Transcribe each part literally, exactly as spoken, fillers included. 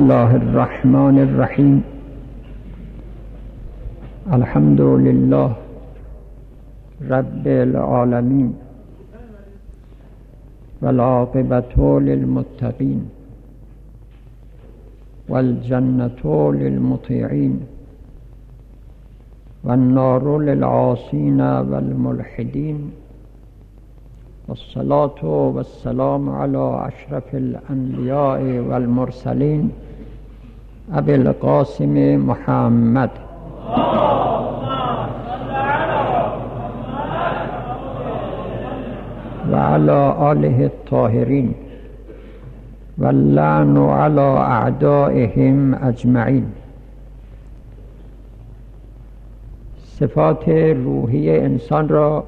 الله الرحمن الرحیم. الحمد لله رب العالمین والعاقبة للمتقین والجنة للمطیعین والنار للعاصین والملحدین والصلاة والسلام على اشرف الانبیاء والمرسلین ابی القاسم محمد و علی آله الطاهرین واللعن علی اعدائهم اجمعین. صفات روحی انسان را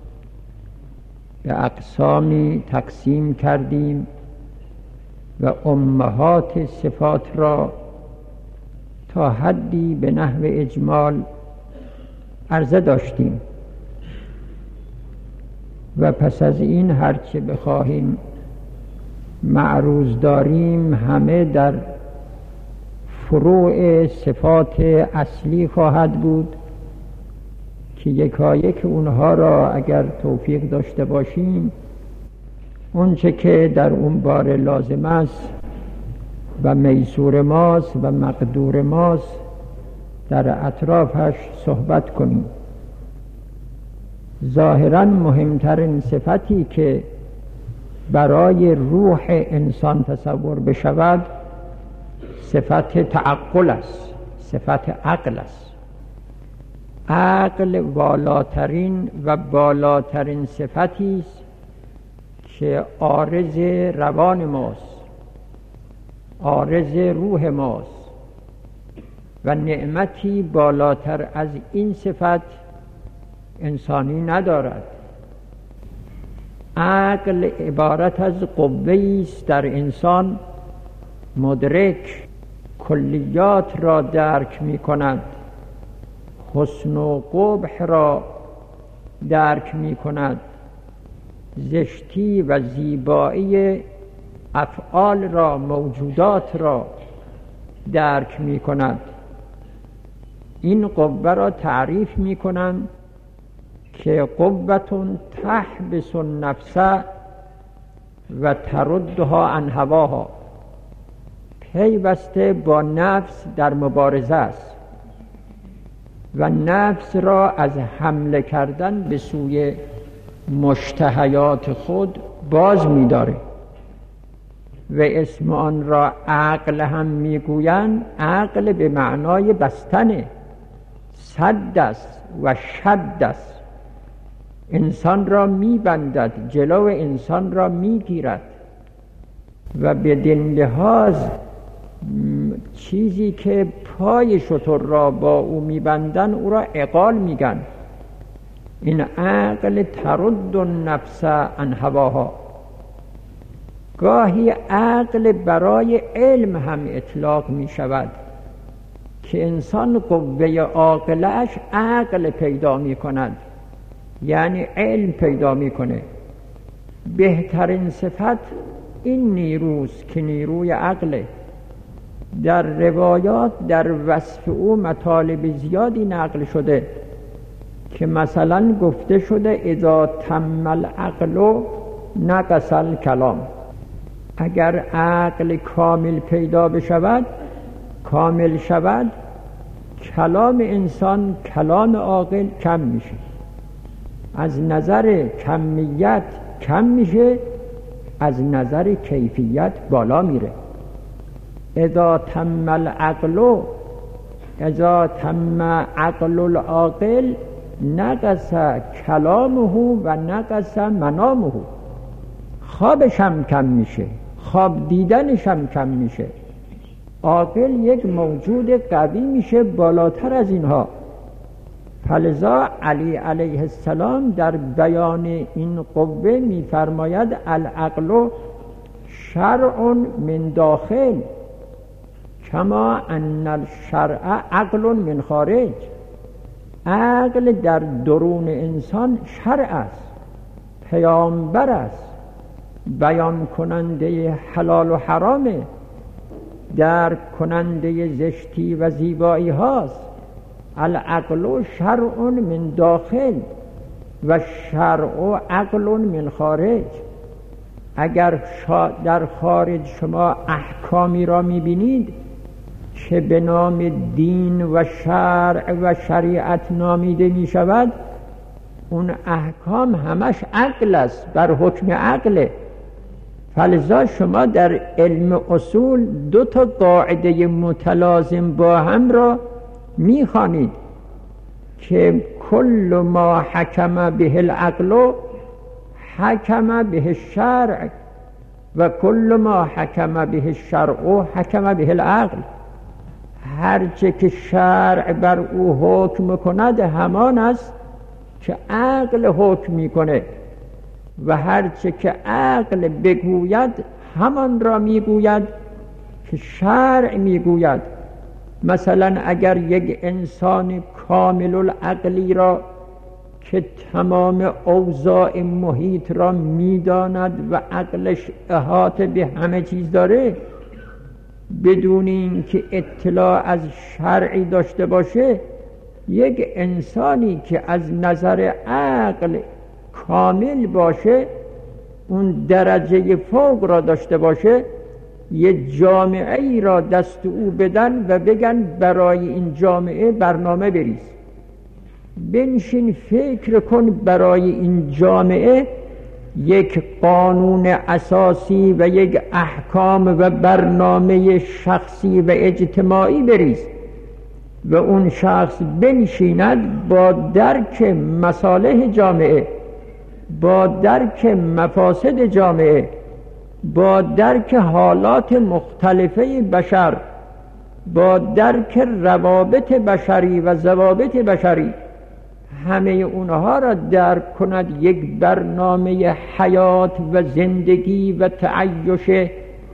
به اقسامی تقسیم کردیم و امهات صفات را تا حدی به نحو اجمال عرضه داشتیم و پس از این هرچه بخواهیم معروض داریم همه در فروع صفات اصلی خواهد بود که یکایک اونها را اگر توفیق داشته باشیم اونچه که در اون بار لازم است و میسور ماست و مقدور ماست در اطرافش صحبت کنیم. ظاهراً مهمترین صفتی که برای روح انسان تصور بشود صفت تعقل است، صفت عقل است. عقل والاترین و بالاترین صفتی است که عارض روان ماست، عارض روح ماست و نعمتی بالاتر از این صفت انسانی ندارد. عقل عبارت از قوه‌ای است در انسان مدرک کلیات را درک می کند، حسن و قبح را درک می کند، زشتی و زیبایی افعال را، موجودات را درک می کند. این قوه را تعریف می کنند که قوتون تحبس النفس و تردها عن هواها، پیوسته با نفس در مبارزه است و نفس را از حمله کردن به سوی مشتهیات خود باز می داره و اسم آن را عقل هم می گویند. عقل به معنای بستنه، سد است و شد است، انسان را می بندد، جلو انسان را می گیرد و بدین لحاظ چیزی که پای شتر را با او می بندن او را عقال می گن. این عقل ترد النفس عن هواها. گاهی عقل برای علم هم اطلاق می شود که انسان قوه عاقلش عقل پیدا می کند، یعنی علم پیدا می کنه. بهترین صفت این نیروست که نیروی عقله. در روایات در وصف او مطالب زیادی نقل شده که مثلا گفته شده اذا تم العقل نقص الکلام. اگر عقل کامل پیدا بشود، کامل شود، کلام انسان، کلام عاقل کم میشه، از نظر کمیت کم میشه، از نظر کیفیت بالا میره. اذا تم العقل اذا تم عقل العاقل نقص کلامه و نقص منامه. خوابش هم کم میشه، خواب دیدنش هم کم میشه. عاقل یک موجود قوی میشه بالاتر از اینها. فلذا علی علیه السلام در بیان این قوه میفرماید العقل شرع من داخل کما ان الشرع عقل من خارج. عقل در درون انسان شرع است، پیامبر است، بیان کننده حلال و حرامه درک کننده زشتی و زیبایی هاست. العقل شرع من داخل و شرع عقل من خارج. اگر در خارج شما احکامی را میبینید که به نام دین و شرع و شریعت نامیده می شود، اون احکام همش عقل است، بر حکم عقله. فلذا شما در علم اصول دو تا قاعده متلازم با هم را می خوانید که کل ما حکم به العقل حکم به الشرع و کل ما حکم به الشرع حکم به العقل. هرچه که شرع بر او حکم کند همان است که عقل حکم میکنه و هرچه که عقل بگوید همان را میگوید که شرع میگوید. مثلا اگر یک انسان کامل العقلی را که تمام اوضاع محیط را میداند و عقلش احاطه به همه چیز داره، بدون این که اطلاع از شرعی داشته باشه، یک انسانی که از نظر عقل کامل باشه، اون درجه فوق را داشته باشه، یه جامعه ای را دست او بدن و بگن برای این جامعه برنامه بریز، بنشین فکر کن برای این جامعه یک قانون اساسی و یک احکام و برنامه شخصی و اجتماعی بریز و اون شخص بنشیند با درک مصالح جامعه، با درک مفاسد جامعه، با درک حالات مختلفه بشر، با درک روابط بشری و ضوابط بشری، همه اونها را درک کند، یک برنامه حیات و زندگی و تعیش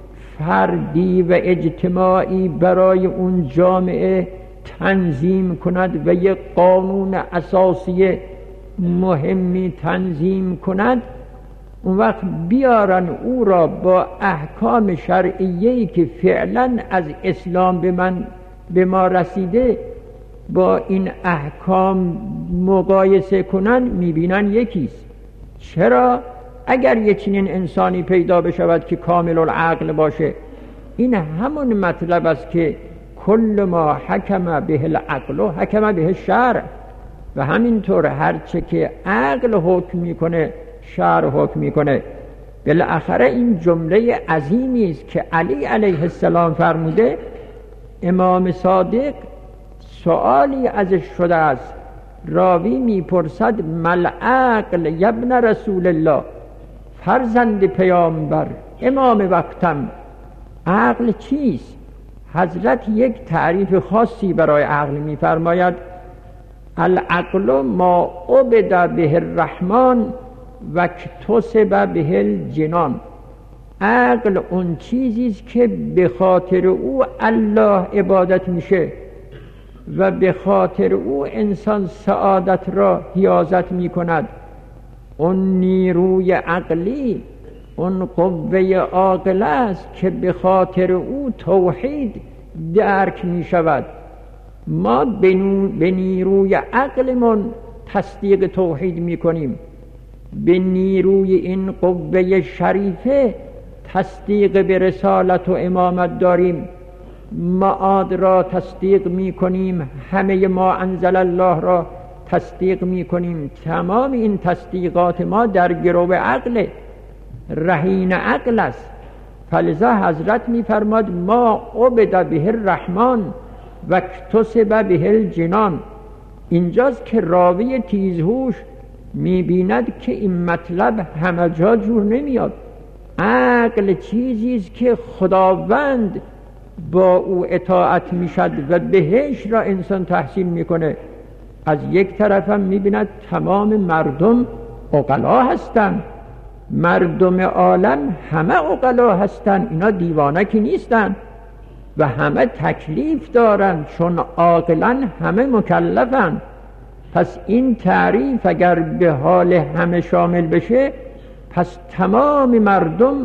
فردی و اجتماعی برای اون جامعه تنظیم کند و یک قانون اساسی مهمی تنظیم کند. اون وقت بیارن او را با احکام شرعیه‌ای که فعلا از اسلام به من به ما رسیده با این احکام مقایسه کنن، میبینن یکیست. چرا؟ اگر یک چنین انسانی پیدا بشود که کامل العقل باشه، این همون مطلب است که کل ما حکم به العقل و حکم به الشرع، و همینطور هرچه که عقل حکم میکنه شرع حکم میکنه. بالاخره این جمله عظیمی است که علی علیه السلام فرموده. امام صادق سؤالی ازش شده است، راوی میپرسد مل عقل یبن رسول الله، فرزند پیامبر، امام وقتم، عقل چیست؟ حضرت یک تعریف خاصی برای عقل میفرماید: العقل ما عبد به الرحمن و اکتسب به الجنان. عقل اون چیزی است که به خاطر او الله عبادت میشه و به خاطر او انسان سعادت را حیازت میکند. اون نیروی عقلی، اون قوه عاقله است که به خاطر او توحید درک میشود. ما به نیروی عقلمون تصدیق توحید میکنیم، به نیروی این قوه شریفه تصدیق به رسالت و امامت داریم، معاد را تصدیق میکنیم، همه ما انزل الله را تصدیق میکنیم. تمام این تصدیقات ما در گرو عقل، رهین عقل است. فلذا حضرت میفرماد ما عبد به الرحمن و اکتسب به الجنان. اینجاست که راوی تیزهوش میبیند که این مطلب همه جا جور نمیاد. عقل چیزی است که خداوند با او اطاعت میشد و بهش را انسان تحصیل میکنه. از یک طرف هم میبیند تمام مردم عقلا هستند، مردم عالم همه عقلا هستند، اینا دیوانه که نیستند و همه تکلیف دارند، چون عاقلن همه مکلفن. پس این تعریف اگر به حال همه شامل بشه، پس تمام مردم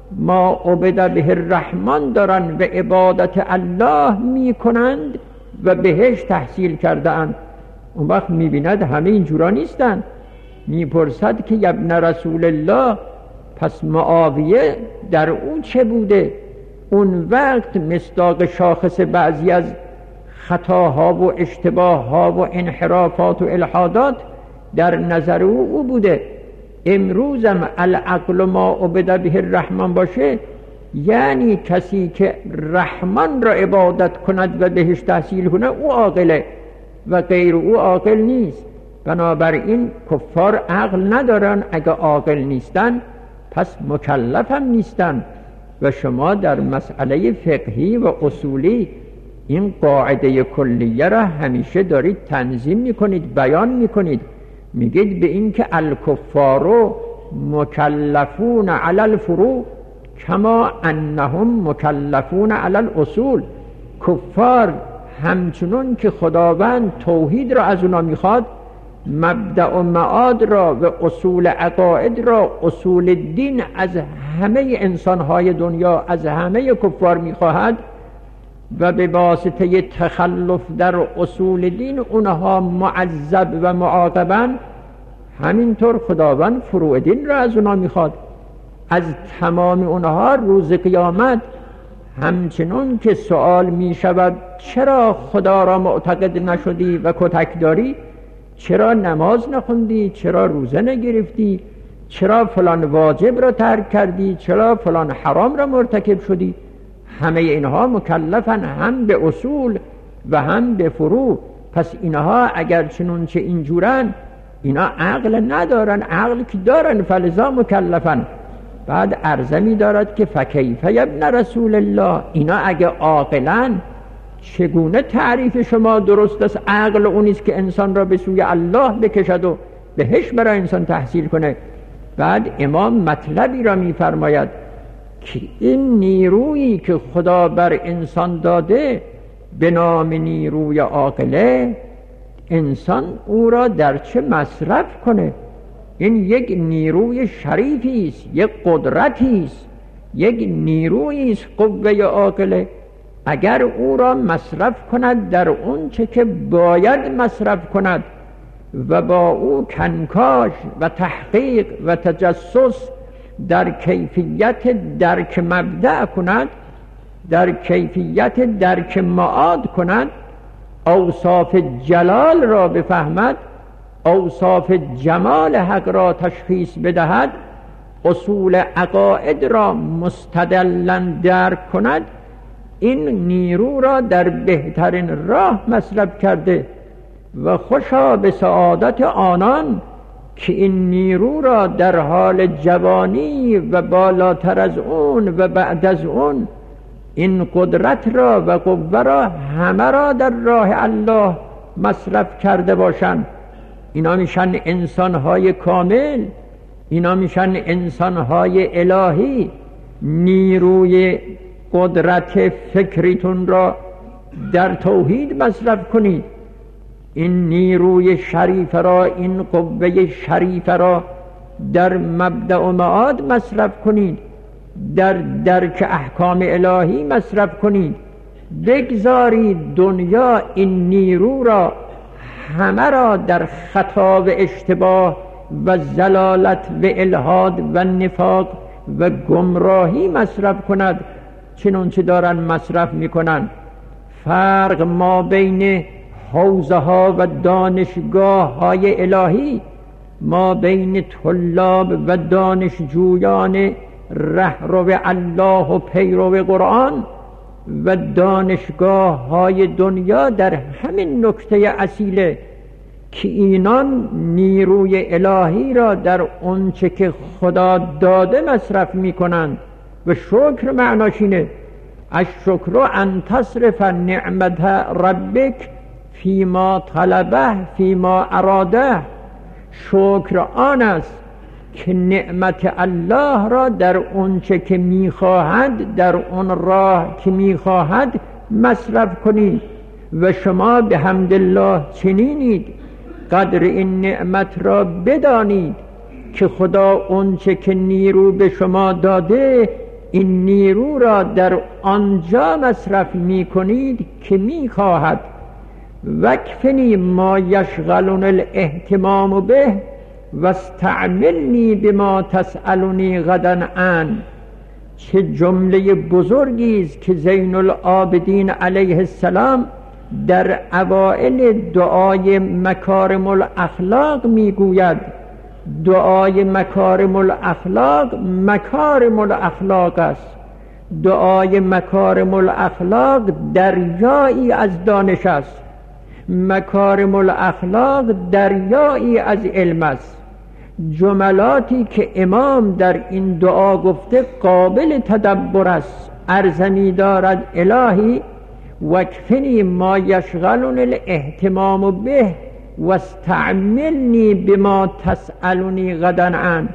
ما عبد به الرحمن دارن و عبادت الله میکنند و بهش تحصیل کرده اند. اون وقت میبیند همه اینجورا نیستن. میپرسد که ابن رسول الله، پس معاویه در اون چه بوده؟ اون وقت مصداق شاخص بعضی از خطاها و اشتباهها و انحرافات و الحادات در نظر او او بوده. امروزم العقل ما عبد به الرحمن باشه، یعنی کسی که رحمان را عبادت کند و بهش تحصیل کنه او عاقله و غیر او عاقل نیست. بنابراین کفار عقل ندارن، اگه عاقل نیستن پس مکلف هم نیستن. و شما در مسئله فقهی و اصولی این قاعده کلیه را همیشه دارید تنظیم میکنید، بیان میکنید. میگید به این که الکفار مکلفون علی الفروع کما انهم مکلفون علی الاصول. کفار همچنون که خداوند توحید را از اونا میخواد، مبدأ و معاد را و اصول عقاید را، اصول دین از همه انسانهای دنیا، از همه کفار میخواهد و به واسطه تخلف در اصول دین اونها معذب و معاقبن. همینطور خداوند فروع دین را از اونها میخواد. از تمام اونها روز قیامت همچنون که سوال میشود چرا خدا را معتقد نشدی و کتک داری؟ چرا نماز نخوندی؟ چرا روزه نگرفتی؟ چرا فلان واجب را ترک کردی؟ چرا فلان حرام را مرتکب شدی؟ همه اینها مکلفن، هم به اصول و هم به فروع. پس اینها اگر چنون چه اینجورن، اینا عقل ندارن. عقل که دارن فلذا مکلفن. بعد عرضه می دارد که فکیف ابن رسول الله، اینا اگه عاقلن چگونه تعریف شما درست است؟ عقل اونیست که انسان را به سوی الله بکشد و بهش برای انسان تحصیل کنه. بعد امام مطلبی را می فرماید که این نیرویی که خدا بر انسان داده به نام نیروی عاقله، انسان او را در چه مصرف کنه. این یک نیروی شریفی است، یک قدرتی است، یک نیرویی است قوه عاقله. اگر او را مصرف کند در اون چه که باید مصرف کند و با او کنکاش و تحقیق و تجسس در کیفیت درک مبدأ کند، در کیفیت درک معاد کند، اوصاف جلال را بفهمد، اوصاف جمال حق را تشخیص بدهد، اصول عقاید را مستدلا درک کند، این نیرو را در بهترین راه مصرف کرده. و خوشا به سعادت آنان که این نیرو را در حال جوانی و بالاتر از اون و بعد از اون این قدرت را و قوه را همه را در راه الله مصرف کرده باشند. اینا میشن انسانهای کامل، اینا میشن انسانهای الهی. نیروی قدرت فکریتون را در توحید مصرف کنید. این نیروی شریف را، این قوه شریف را در مبدأ و معاد مصرف کنید، در درک احکام الهی مصرف کنید. بگذارید دنیا این نیرو را همه را در خطا و اشتباه و زلالت و الحاد و نفاق و گمراهی مصرف کند چنانچه دارن مصرف میکنن. فرق ما بین حوزه ها و دانشگاه های الهی، ما بین طلاب و دانشجویان رهرو الله و پیرو قرآن و دانشگاه های دنیا در همین نکته اصیله که اینان نیروی الهی را در اونچه که خدا داده مصرف میکنند. و شکر معناش اینه: الشکر ان تصرف نعمت ربک فیما طلبه فیما اراده. شکر آن است که نعمت الله را در اونچه که میخواهد، در اون راه که میخواهد مصرف کنید. و شما به حمدالله چنینید، قدر این نعمت را بدانید که خدا اونچه که نیرو به شما داده این نیرو را در آنجا مصرف می کنید که می خواهد وکفنی ما یشغلون الاهتمام به واستعملنی بما تسألنی غدا عن. چه جمله بزرگی است که زین العابدین علیه السلام در اوائل دعای مکارم الاخلاق میگوید. دعای مکارم الاخلاق مکارم الاخلاق است. دعای مکارم الاخلاق دریایی از دانش است. مکارم الاخلاق دریایی از علم است. جملاتی که امام در این دعا گفته قابل تدبر است. ارزمی دارد الهی وکفنی ما یشغلون الاهتمام به واستعملنی بما تسألنی غدا عن.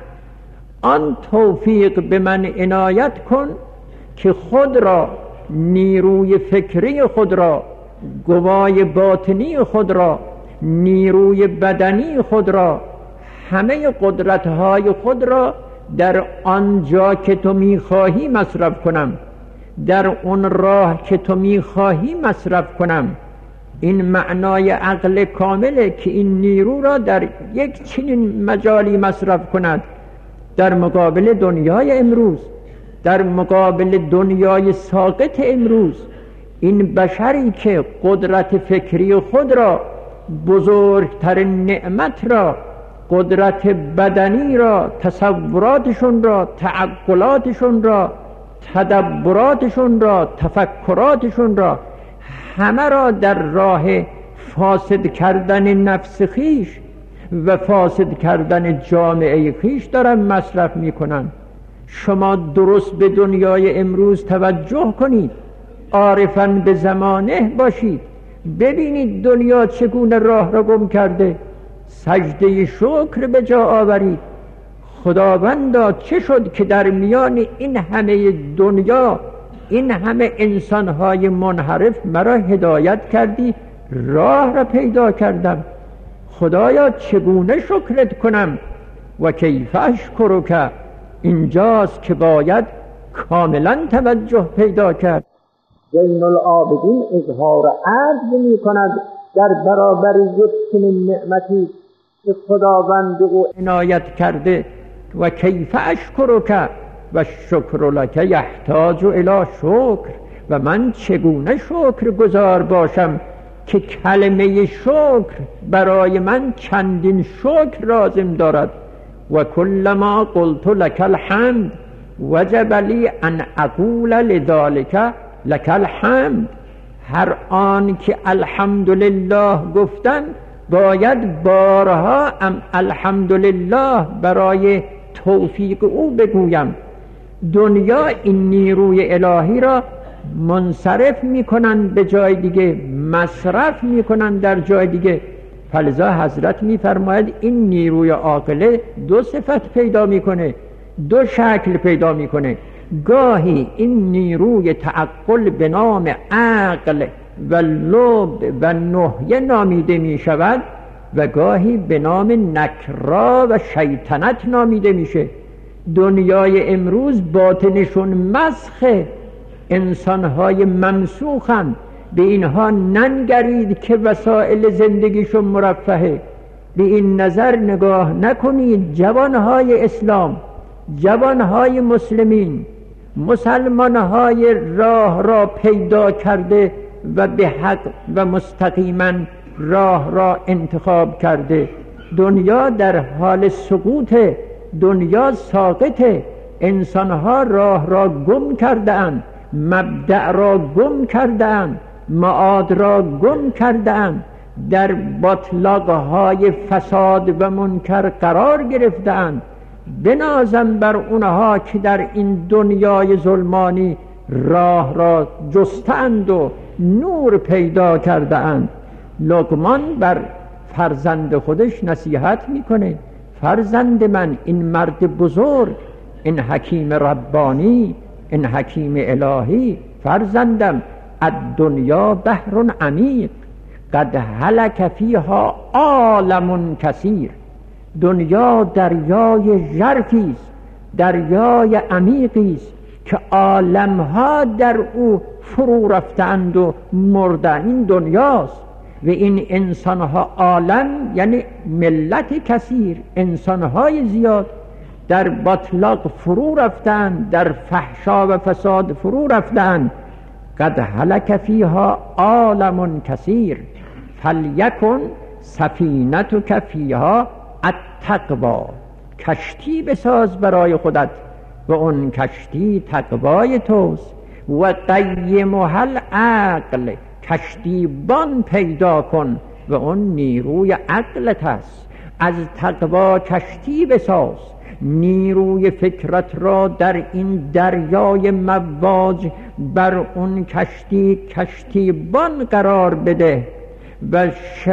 آن توفیق به من عنایت کن که خود را، نیروی فکری خود را، قوای باطنی خود را، نیروی بدنی خود را، همه قدرت‌های خود را در آنجا که تو می‌خواهی مصرف کنم، در اون راه که تو می‌خواهی مصرف کنم. این معنای عقل کامله که این نیرو را در یک چنین مجالی مصرف کند در مقابل دنیای امروز، در مقابل دنیای ساقط امروز. این بشری که قدرت فکری خود را، بزرگتر نعمت را، قدرت بدنی را، تصوراتشون را، تعقلاتشون را، تدبراتشون را، تفکراتشون را، همه را در راه فاسد کردن نفس خیش و فاسد کردن جامعه خیش دارن مصرف میکنن. شما درست به دنیای امروز توجه کنید، عارفاً به زمانه باشید، ببینید دنیا چگونه راه را گم کرده. سجده شکر به جا آورید. خداوندا چه شد که در میان این همه دنیا، این همه انسانهای منحرف مرا هدایت کردی، راه را پیدا کردم. خدایا چگونه شکرت کنم؟ و کیف اشکرک. اینجاست که باید کاملا توجه پیدا کرد. زین العابدین اظهار عجز می کند در برابر یک چنین نعمتی که خداوند او عنایت کرده. و کیف اشکرک و شکر لک یحتاج الی شکر. و من چگونه شکر گزار باشم که کلمه شکر برای من چندین شکر لازم دارد. و کلما قلت لک الحمد وجب لی ان اقول لذلک لک الحمد. هر آن که الحمدلله گفتم باید بارها ام الحمدلله برای توفیق او بگویم. دنیا این نیروی الهی را منصرف میکنن به جای دیگه، مصرف میکنن در جای دیگه. فلذا حضرت میفرماید این نیروی عاقله دو صفت پیدا میکنه، دو شکل پیدا میکنه. گاهی این نیروی تعقل به نام عقل و لب و نهیه نامیده می شود و گاهی به نام نکرا و شیطنت نامیده میشه. دنیای امروز باطنشون مسخه، انسانهای ممسوخن. به اینها ننگرید که وسایل زندگیشون مرفهه. به این نظر نگاه نکنید جوانهای اسلام، جوانهای مسلمین، مسلمانهای راه را پیدا کرده و به حق و مستقیما راه را انتخاب کرده. دنیا در حال سقوط، دنیا ساقطه. انسانها راه را گم کرده اند، مبدأ را گم کرده اند، معاد را گم کرده اند، در باطلاقهای فساد و منکر قرار گرفته اند. بنازم بر اونها که در این دنیای ظلمانی راه را جستند و نور پیدا کرده اند. لقمان بر فرزند خودش نصیحت میکنه: فرزند من، این مرد بزرگ، این حکیم ربانی، این حکیم الهی، فرزندم، الدنیا بحر عمیق قد هلک فیها عالم کثیر. دنیا دریای ژرفی است، دریای عمیقی است که عالمها در او فرو رفتند و مردن. این دنیاست و این انسانها، عالم یعنی ملت کثیر، انسانهای زیاد در باطلاق فرو رفتند، در فحشا و فساد فرو رفتند. قد هلک فیها عالم کثیر فلیکن سفینتک فیها التقوا. کشتی بساز برای خودت و اون کشتی تقوای توست. و قیمها العقل، کشتی بان پیدا کن و اون نیروی عقلت است. از تقوا کشتی بساز، نیروی فکرت را در این دریای مواج بر اون کشتی کشتی بان قرار بده. و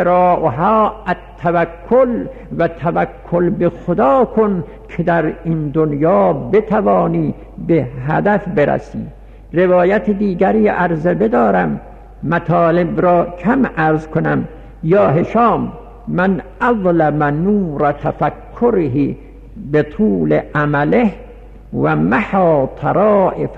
شراعها التوکل، و توکل به خدا کن که در این دنیا بتوانی به هدف برسی. روایت دیگری عرضه بدارم، مطالب را کم عرض کنم. یا هشام، من اظلم نور تفکره به طول عمله و محا طرائف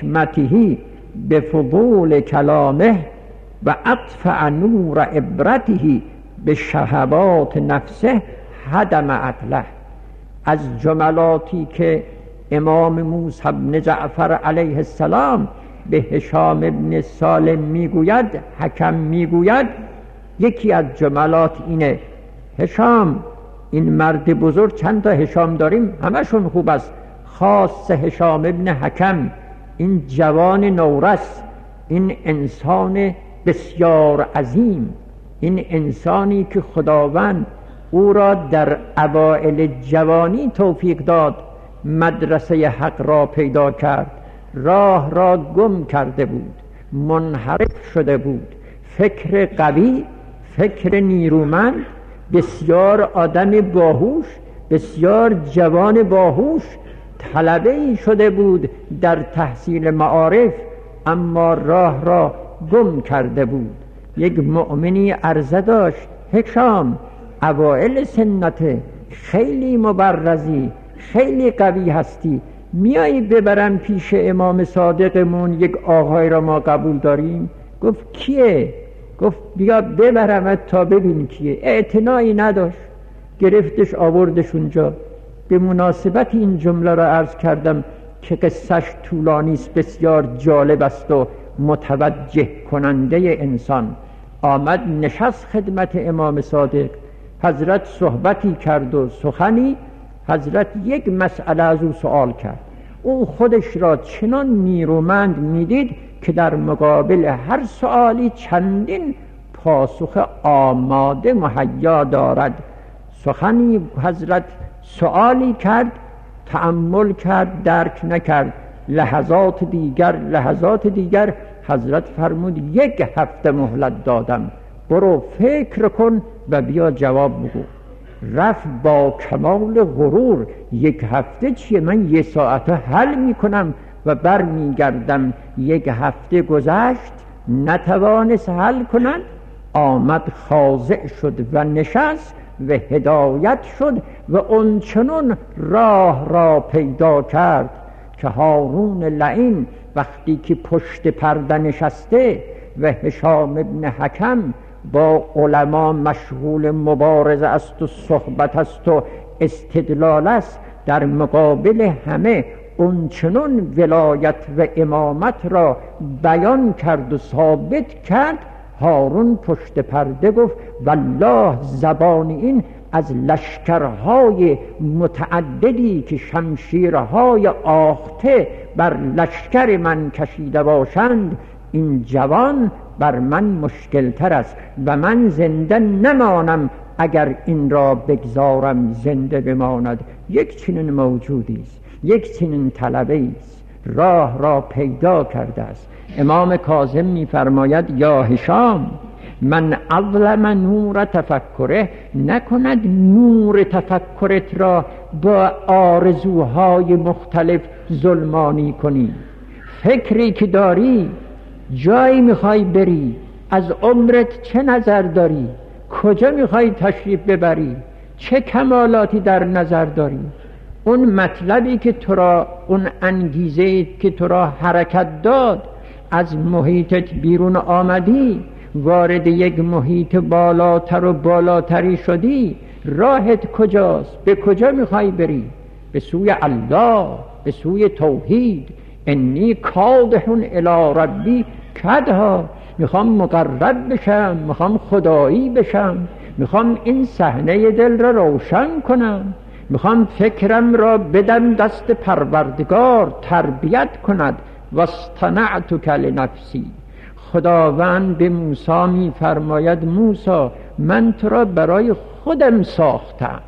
حکمته به فضول کلامه و اطفع نور عبرته به شهوات نفسه هدم عقله. از جملاتی که امام موسی بن جعفر علیه السلام به هشام ابن سالم میگوید، حکم میگوید، یکی از جملات اینه: هشام، این مرد بزرگ، چند تا هشام داریم همشون خوب است، خاص هشام ابن حکم، این جوان نورس، این انسان بسیار عظیم، این انسانی که خداوند او را در اوائل جوانی توفیق داد مدرسه حق را پیدا کرد، راه را گم کرده بود، منحرف شده بود، فکر قوی، فکر نیرومند، بسیار آدم باهوش، بسیار جوان باهوش، طلبه‌ای شده بود در تحصیل معارف، اما راه را گم کرده بود. یک مؤمنی عرضه داشت: هشام، اوائل سنته، خیلی مبرزی، خیلی قوی هستی، میایی ببرم پیش امام صادقمون، یک آقای را ما قبول داریم؟ گفت کیه؟ گفت بیا ببرمت تا ببین کیه. اعتنایی نداشت، گرفتش آوردش اونجا. به مناسبت این جمله را عرض کردم که قصهش طولانی است، بسیار جالب است و متوجه کننده انسان. آمد نشست خدمت امام صادق، حضرت صحبتی کرد و سخنی، حضرت یک مسئله از او سوال کرد. او خودش را چنان نیرومند میدید که در مقابل هر سوالی چندین پاسخ آماده مهیا دارد. سخنی حضرت سوالی کرد، تأمل کرد، درک نکرد. لحظات دیگر لحظات دیگر حضرت فرمود یک هفته مهلت دادم، برو فکر کن و بیا جواب بگو. رفت با کمال غرور: یک هفته چیه؟ من یک ساعت حل میکنم و بر میگردم. یک هفته گذشت، نتوانست حل کند. آمد خاضع شد و نشست و هدایت شد و اونچنون راه را پیدا کرد که هارون لعین وقتی که پشت پرده نشسته و هشام ابن حکم با علما مشغول مبارزه است و صحبت است و استدلال است، در مقابل همه اونچنون ولایت و امامت را بیان کرد و ثابت کرد، هارون پشت پرده گفت والله زبان این از لشکرهای متعددی که شمشیرهای آخته بر لشکر من کشیده باشند، این جوان بر من مشکل تر است و من زنده نمانم اگر این را بگذارم زنده بماند. یک چنین موجودی است، یک چنین طلبه‌ای است، راه را پیدا کرده است. امام کاظم می‌فرماید یا هشام، من اظلم نور تفکره، نکند نور تفکرت را با آرزوهای مختلف ظلمانی کنی. فکری که داری، جایی میخوای بری، از عمرت چه نظر داری، کجا میخوای تشریف ببری، چه کمالاتی در نظر داری، اون مطلبی که تو را، اون انگیزه که تو را حرکت داد، از محیطت بیرون آمدی، وارد یک محیط بالاتر و بالاتری شدی، راهت کجاست؟ به کجا میخوای بری؟ به سوی الله، به سوی توحید. انی کادح الی ربی کدها، میخوام مقرب بشم، میخوام خدایی بشم، میخوام این صحنه دل را روشن کنم، میخوام فکرم را بدم دست پروردگار تربیت کند. واصطنعتک لنفسی. خداوند به موسی میفرماید موسی من تو را برای خودم ساختم.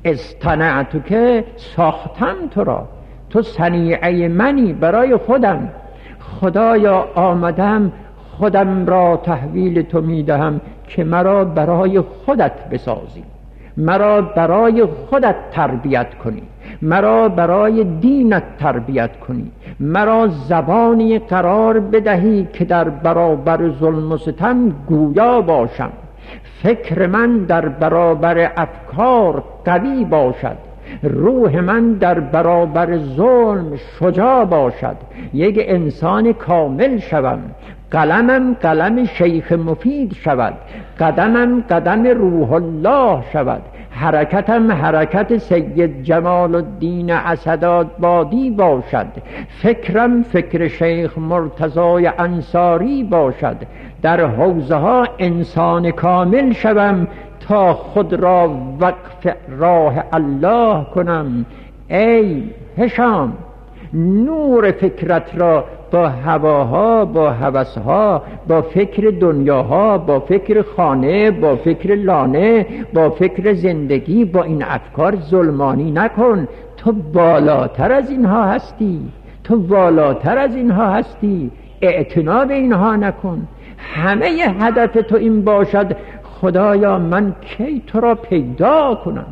اصطنعتک، ساختم تو را، تو صنیعه منی برای خودم. خدایا آمدم خودم را تحویل تو میدهم که مرا برای خودت بسازی، مرا برای خودت تربیت کنی، مرا برای دینت تربیت کنی، مرا زبانی قرار بدهی که در برابر ظلم و ستم گویا باشم، فکر من در برابر افکار قوی باشد، روح من در برابر ظلم شجاع باشد، یک انسان کامل شوم، قلمم قلم شیخ مفید شود، قدمم قدم روح الله شود، حرکتم حرکت سید جمال الدین اسدآبادی باشد، فکرم فکر شیخ مرتضای انصاری باشد. در حوزه ها انسان کامل شوم تا خود را وقف راه الله کنم. ای هشام، نور فکرت را با هواها، با هوسها، با فکر دنیاها، با فکر خانه، با فکر لانه، با فکر زندگی، با این افکار ظلمانی نکن. تو بالاتر از اینها هستی، تو بالاتر از اینها هستی. اعتنا به اینها نکن. همه هدف تو این باشد خدایا من کی تو را پیدا کنم،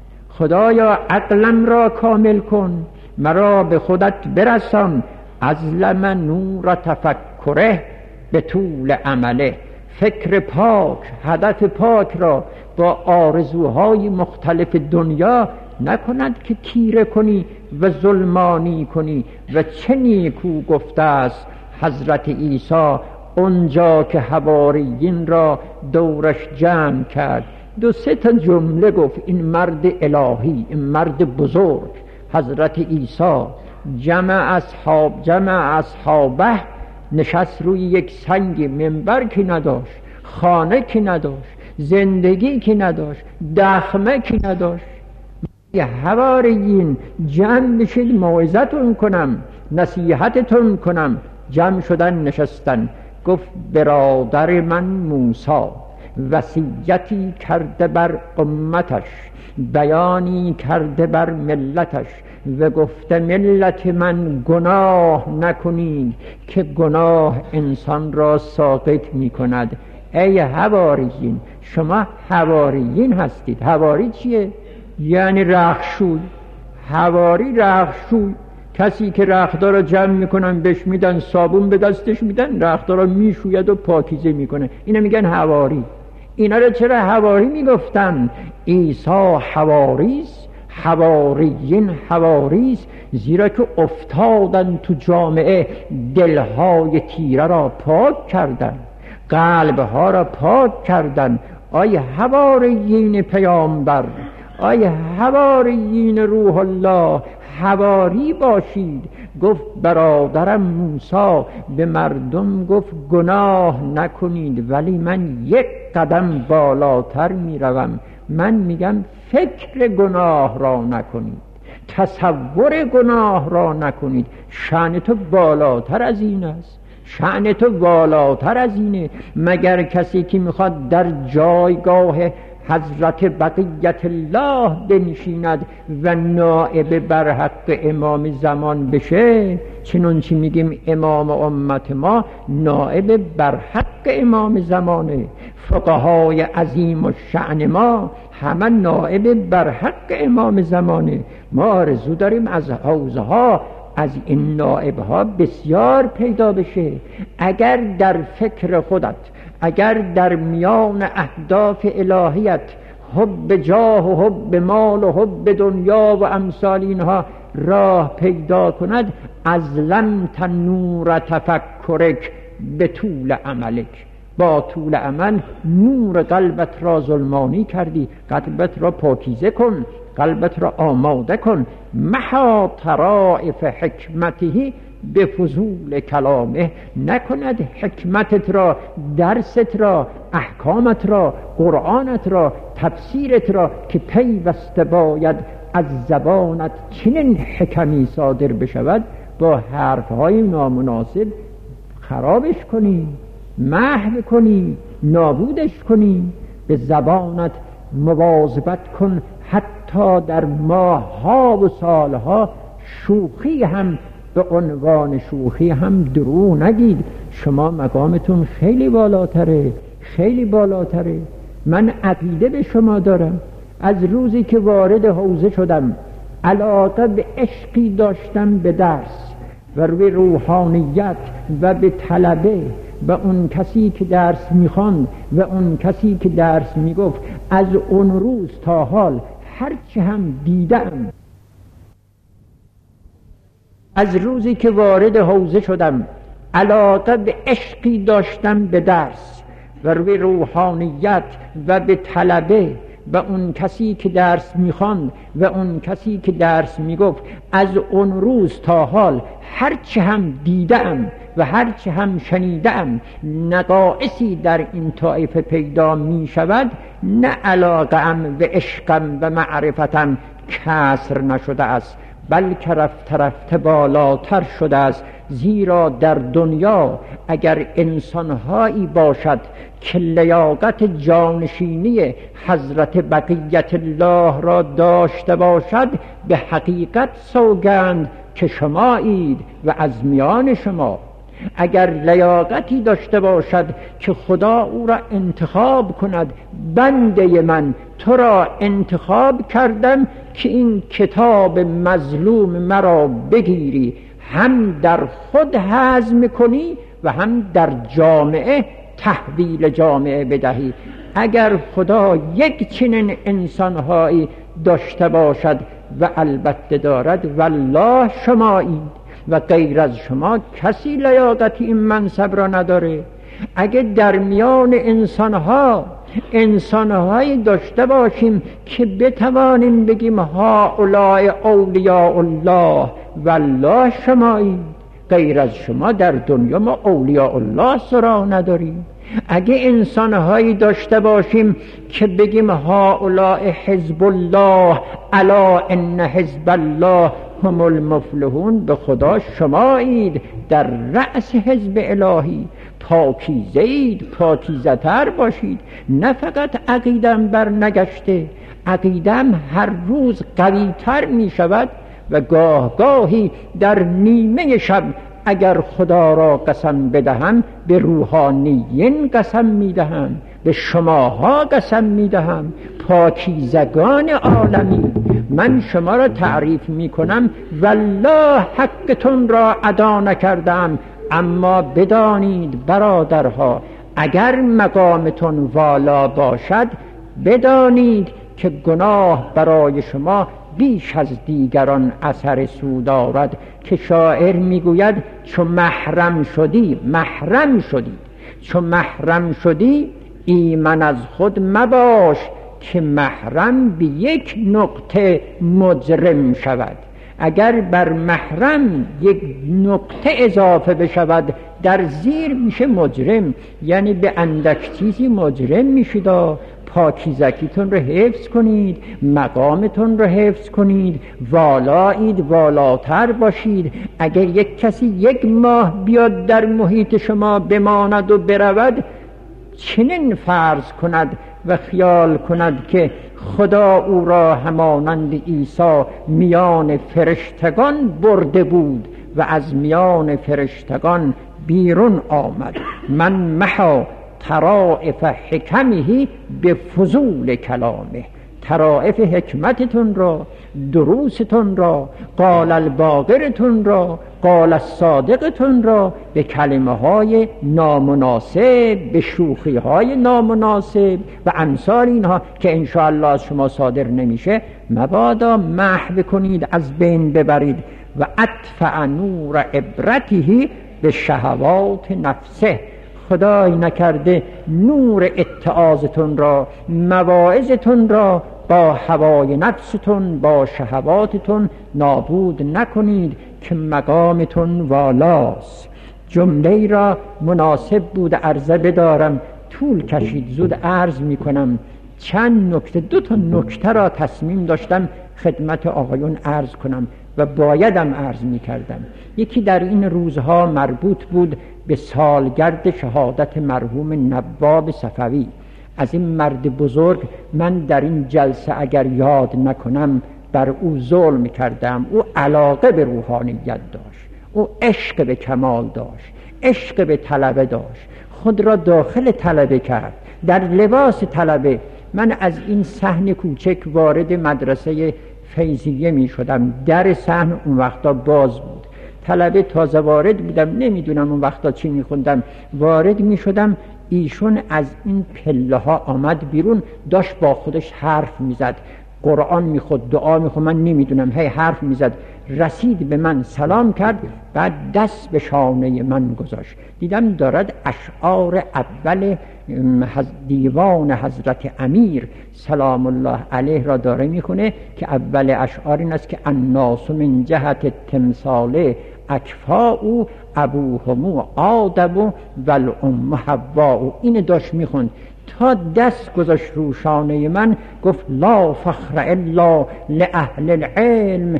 خدایا عقلم را کامل کن، مرا به خودت برسان. ازلم نور تفکره به طول عمله. فکر پاک، هدف پاک را با آرزوهای مختلف دنیا نکند که تیره کنی و ظلمانی کنی. و چه نیکو گفته است حضرت عیسی اونجا که حواریین را دورش جمع کرد، دو سه تا جمله گفت. این مرد الهی، این مرد بزرگ حضرت عیسی جمع اصحاب جمع اصحابه نشست روی یک سنگ، منبر که نداشت، خانه که نداشت، زندگی که نداشت، دخمه که نداشت. حواریین جمع بشید موعظتون کنم، نصیحتتون کنم. جمع شدن، نشستن. گفت برادر من موسی وصیتی کرده بر امتش، بیانی کرده بر ملتش و گفته ملت من گناه نکنید که گناه انسان را ساقط می کند. ای حواریین، شما حواریین هستید. حواری چیه؟ یعنی رخشوی. حواری رخشوی، کسی که رختها را جمع میکنن بهش میدن، صابون به دستش میدن، رختها را میشوید و پاکیزه میکنه. اینا میگن حواری. اینا را چرا حواری میگفتن؟ عیسی حواریست، حواریین حواریست، زیرا که افتادن تو جامعه، دلهای تیره را پاک کردن، قلبها را پاک کردن. آی حواریین پیامبر، آی حواریین روح الله، حواری باشید. گفت برادرم موسی به مردم گفت گناه نکنید، ولی من یک قدم بالاتر می روم. من میگم فکر گناه را نکنید، تصور گناه را نکنید. شأن تو بالاتر از این است، شأن تو بالاتر از اینه. مگر کسی که میخواد در جایگاه حضرت بقیت الله بنشیند و نائب بر حق امام زمان بشه، چنون چی میگیم امام امت ما نائب بر حق امام زمانه، فقهای عظیم و شأن ما همه نائب بر حق امام زمانه. ما آرزو داریم از حوزه ها، از این نائب ها بسیار پیدا بشه. اگر در فکر خودت، اگر در میان اهداف الهیت حب جاه و حب مال و حب دنیا و امثال اینها راه پیدا کند، از لم تنور تفکرک به طول عملک، با طول عمل نور قلبت را ظلمانی کردی. قلبت را پاکیزه کن، قلبت را آماده کن. محا طرائف حکمته به فضول کلامه، نکند حکمتت را، درست را، احکامت را، قرآنت را، تفسیرت را که پیوسته باید از زبانت چنین حکمی صادر بشود، با حرفهای نامناسب خرابش کنی، محو کنی، نابودش کنی. به زبانت مواظبت کن، حتی در ماه‌ها و سالها شوخی هم به عنوان شوخی هم دروغ نگید. شما مقامتون خیلی بالاتره، خیلی بالاتره. من عقیده به شما دارم. از روزی که وارد حوزه شدم علاقه به عشقی داشتم به درس و روی روحانیت و به طلبه و اون کسی که درس میخواند و اون کسی که درس میگفت. از اون روز تا حال هرچی هم دیدم، از روزی که وارد حوزه شدم علاقه به عشقی داشتم به درس و روی روحانیت و به طلبه و اون کسی که درس میخواند و اون کسی که درس میگفت. از اون روز تا حال هرچی هم دیدم و هرچی هم شنیدم نقائصی در این طایفه پیدا میشود، نه علاقه ام به عشقم و معرفتم کسر نشده است، بلکه رفته رفته بالاتر شده است. زیرا در دنیا اگر انسانهایی باشد که لیاقت جانشینی حضرت بقیت الله را داشته باشد، به حقیقت سوگند که شمایید و از میان شما. اگر لیاقتی داشته باشد که خدا او را انتخاب کند، بنده من تو را انتخاب کردم که این کتاب مظلوم مرا بگیری، هم در خود هضم کنی و هم در جامعه تحویل جامعه بدهی. اگر خدا یک چنین انسانهایی داشته باشد و البته دارد، والله شمایید و غیر از شما کسی لیاقتی این منصب را نداره. اگه در میان انسانها انسانهایی داشته باشیم که بتوانیم بگیم هؤلاء اولیاء الله، والله شمایید. غیر از شما در دنیا ما اولیاء الله سراغ نداریم. اگه انسانهایی داشته باشیم که بگیم هؤلاء حزب الله الا ان حزب الله هم المفلحون، به خدا شمایید در رأس حزب الهی. پاکیزید، پاکیزتر باشید. نه فقط عقیدم بر نگشته، عقیدم هر روز قویتر می شود و گاه گاهی در نیمه شب اگر خدا را قسم بدهم به روحانیین قسم میدهم، به شماها قسم میدهم، پاکیزگان عالمی. من شما را تعریف میکنم، والله حقتون را ادا نکردم. اما بدانید برادرها، اگر مقامتون والا باشد، بدانید که گناه برای شما بیش از دیگران اثر سود دارد. که شاعر میگوید چو محرم شدی، محرم شدی چو محرم شدی ایمن از خود مباش که محرم به یک نقطه مجرم شود. اگر بر محرم یک نقطه اضافه بشود در زیر میشه مجرم، یعنی به اندک چیزی مجرم میشید. پاکیزگیتون رو حفظ کنید، مقامتون رو حفظ کنید، والایید، والاتر باشید. اگر یک کسی یک ماه بیاد در محیط شما بماند و برود، چنین فرض کند و خیال کند که خدا او را همانند عیسی میان فرشتگان برده بود و از میان فرشتگان بیرون آمد. من محا طرائف حکمه به فضول کلامه. طرائف حکمتتون را، دروستون را، قال الباقرتون را، قال الصادقتون را به کلمه های نامناسب، به شوخی های نامناسب و امثال اینها که انشاءالله از شما صادر نمیشه مبادا محو کنید، از بین ببرید. و اطفأ نور عبرته به شهوات نفسه، خدای نکرده نور اتعاظتون را، مواعظتون را با هوای نفستون، با شهواتتون نابود نکنید که مقامتون والاست. جمله را مناسب بود عرضه بدارم، طول کشید، زود عرض میکنم. چند نکته، دو تا نکته را تصمیم داشتم خدمت آقایون عرض کنم و بایدم عرض میکردم. یکی در این روزها مربوط بود به سالگرد شهادت مرحوم نواب صفوی. از این مرد بزرگ من در این جلسه اگر یاد نکنم بر او ظلم کردم. او علاقه به روحانیت داشت، او عشق به کمال داشت، عشق به طلبه داشت، خود را داخل طلبه کرد، در لباس طلبه. من از این صحن کوچک وارد مدرسه فیضیه می شدم، در صحن اون وقتا باز بود، طلبه تازه وارد بودم، نمیدونم اون وقتا چی می خوندم، وارد می شدم، ایشون از این پله ها آمد بیرون، داشت با خودش حرف می زد، قرآن می خود، دعا می خود، من نمیدونم، هی حرف می زد. رسید به من، سلام کرد، بعد دست به شانه من گذاشت. دیدم دارد اشعار اول دیوان حضرت امیر سلام الله علیه را داره میخونه که اول اشعار این است که الناس من جهت تمثال اکفاء ابوهم آدم و الام حواء. این داشت میخوند تا دست گذاشت رو شانه من، گفت لا فخر الا لأهل العلم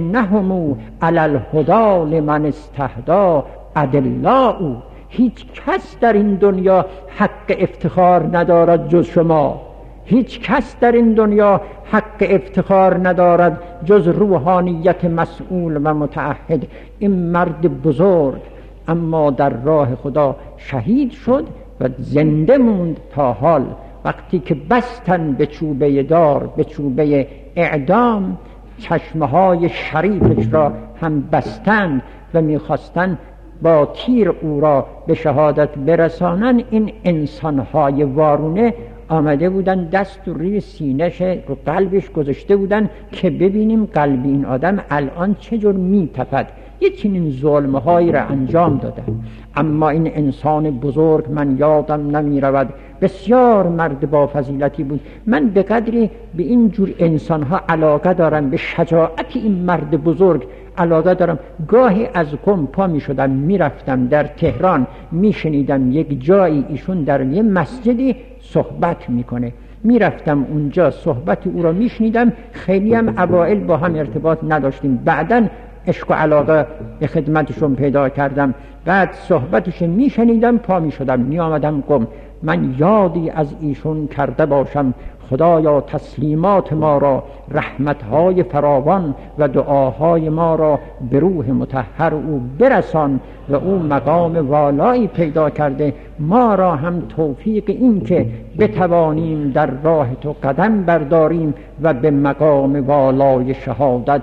انهم علی الهدى لمن استهدى ادلاء. هیچ کس در این دنیا حق افتخار ندارد جز شما، هیچ کس در این دنیا حق افتخار ندارد جز روحانیت مسئول و متعهد. این مرد بزرگ اما در راه خدا شهید شد و زنده موند تا حال. وقتی که بستن به چوبه دار، به چوبه اعدام، چشمه های شریفش را هم بستند و میخواستن با تیر او را به شهادت برسانن. این انسانهای وارونه آمده بودن دست روی سینه‌ش، رو قلبش گذاشته بودن که ببینیم قلب این آدم الان چجور میتپد. یه چنین ظلمهایی را انجام دادن. اما این انسان بزرگ من یادم نمی رود، بسیار مرد با فضیلتی بود. من به قدری به این جور انسانها علاقه دارم، به شجاعت این مرد بزرگ علاقه دارم. گاهی از قم پا می شدم می رفتم در تهران، می شنیدم یک جایی ایشون در یه مسجدی صحبت میکنه، می رفتم اونجا صحبت او را می شنیدم. خیلی هم اوائل با هم ارتباط نداشتیم، بعداً عشق و علاقه به خدمتشون پیدا کردم. بعد صحبتش می شنیدم، پا می شدم می آمدم قم. من یادی از ایشون کرده باشم. خدایا تسلیمات ما را، رحمتهای فراوان و دعاهای ما را به روح مطهر او برسان و او مقام والایی پیدا کرده. ما را هم توفیق این که بتوانیم در راه تو قدم برداریم و به مقام والای شهادت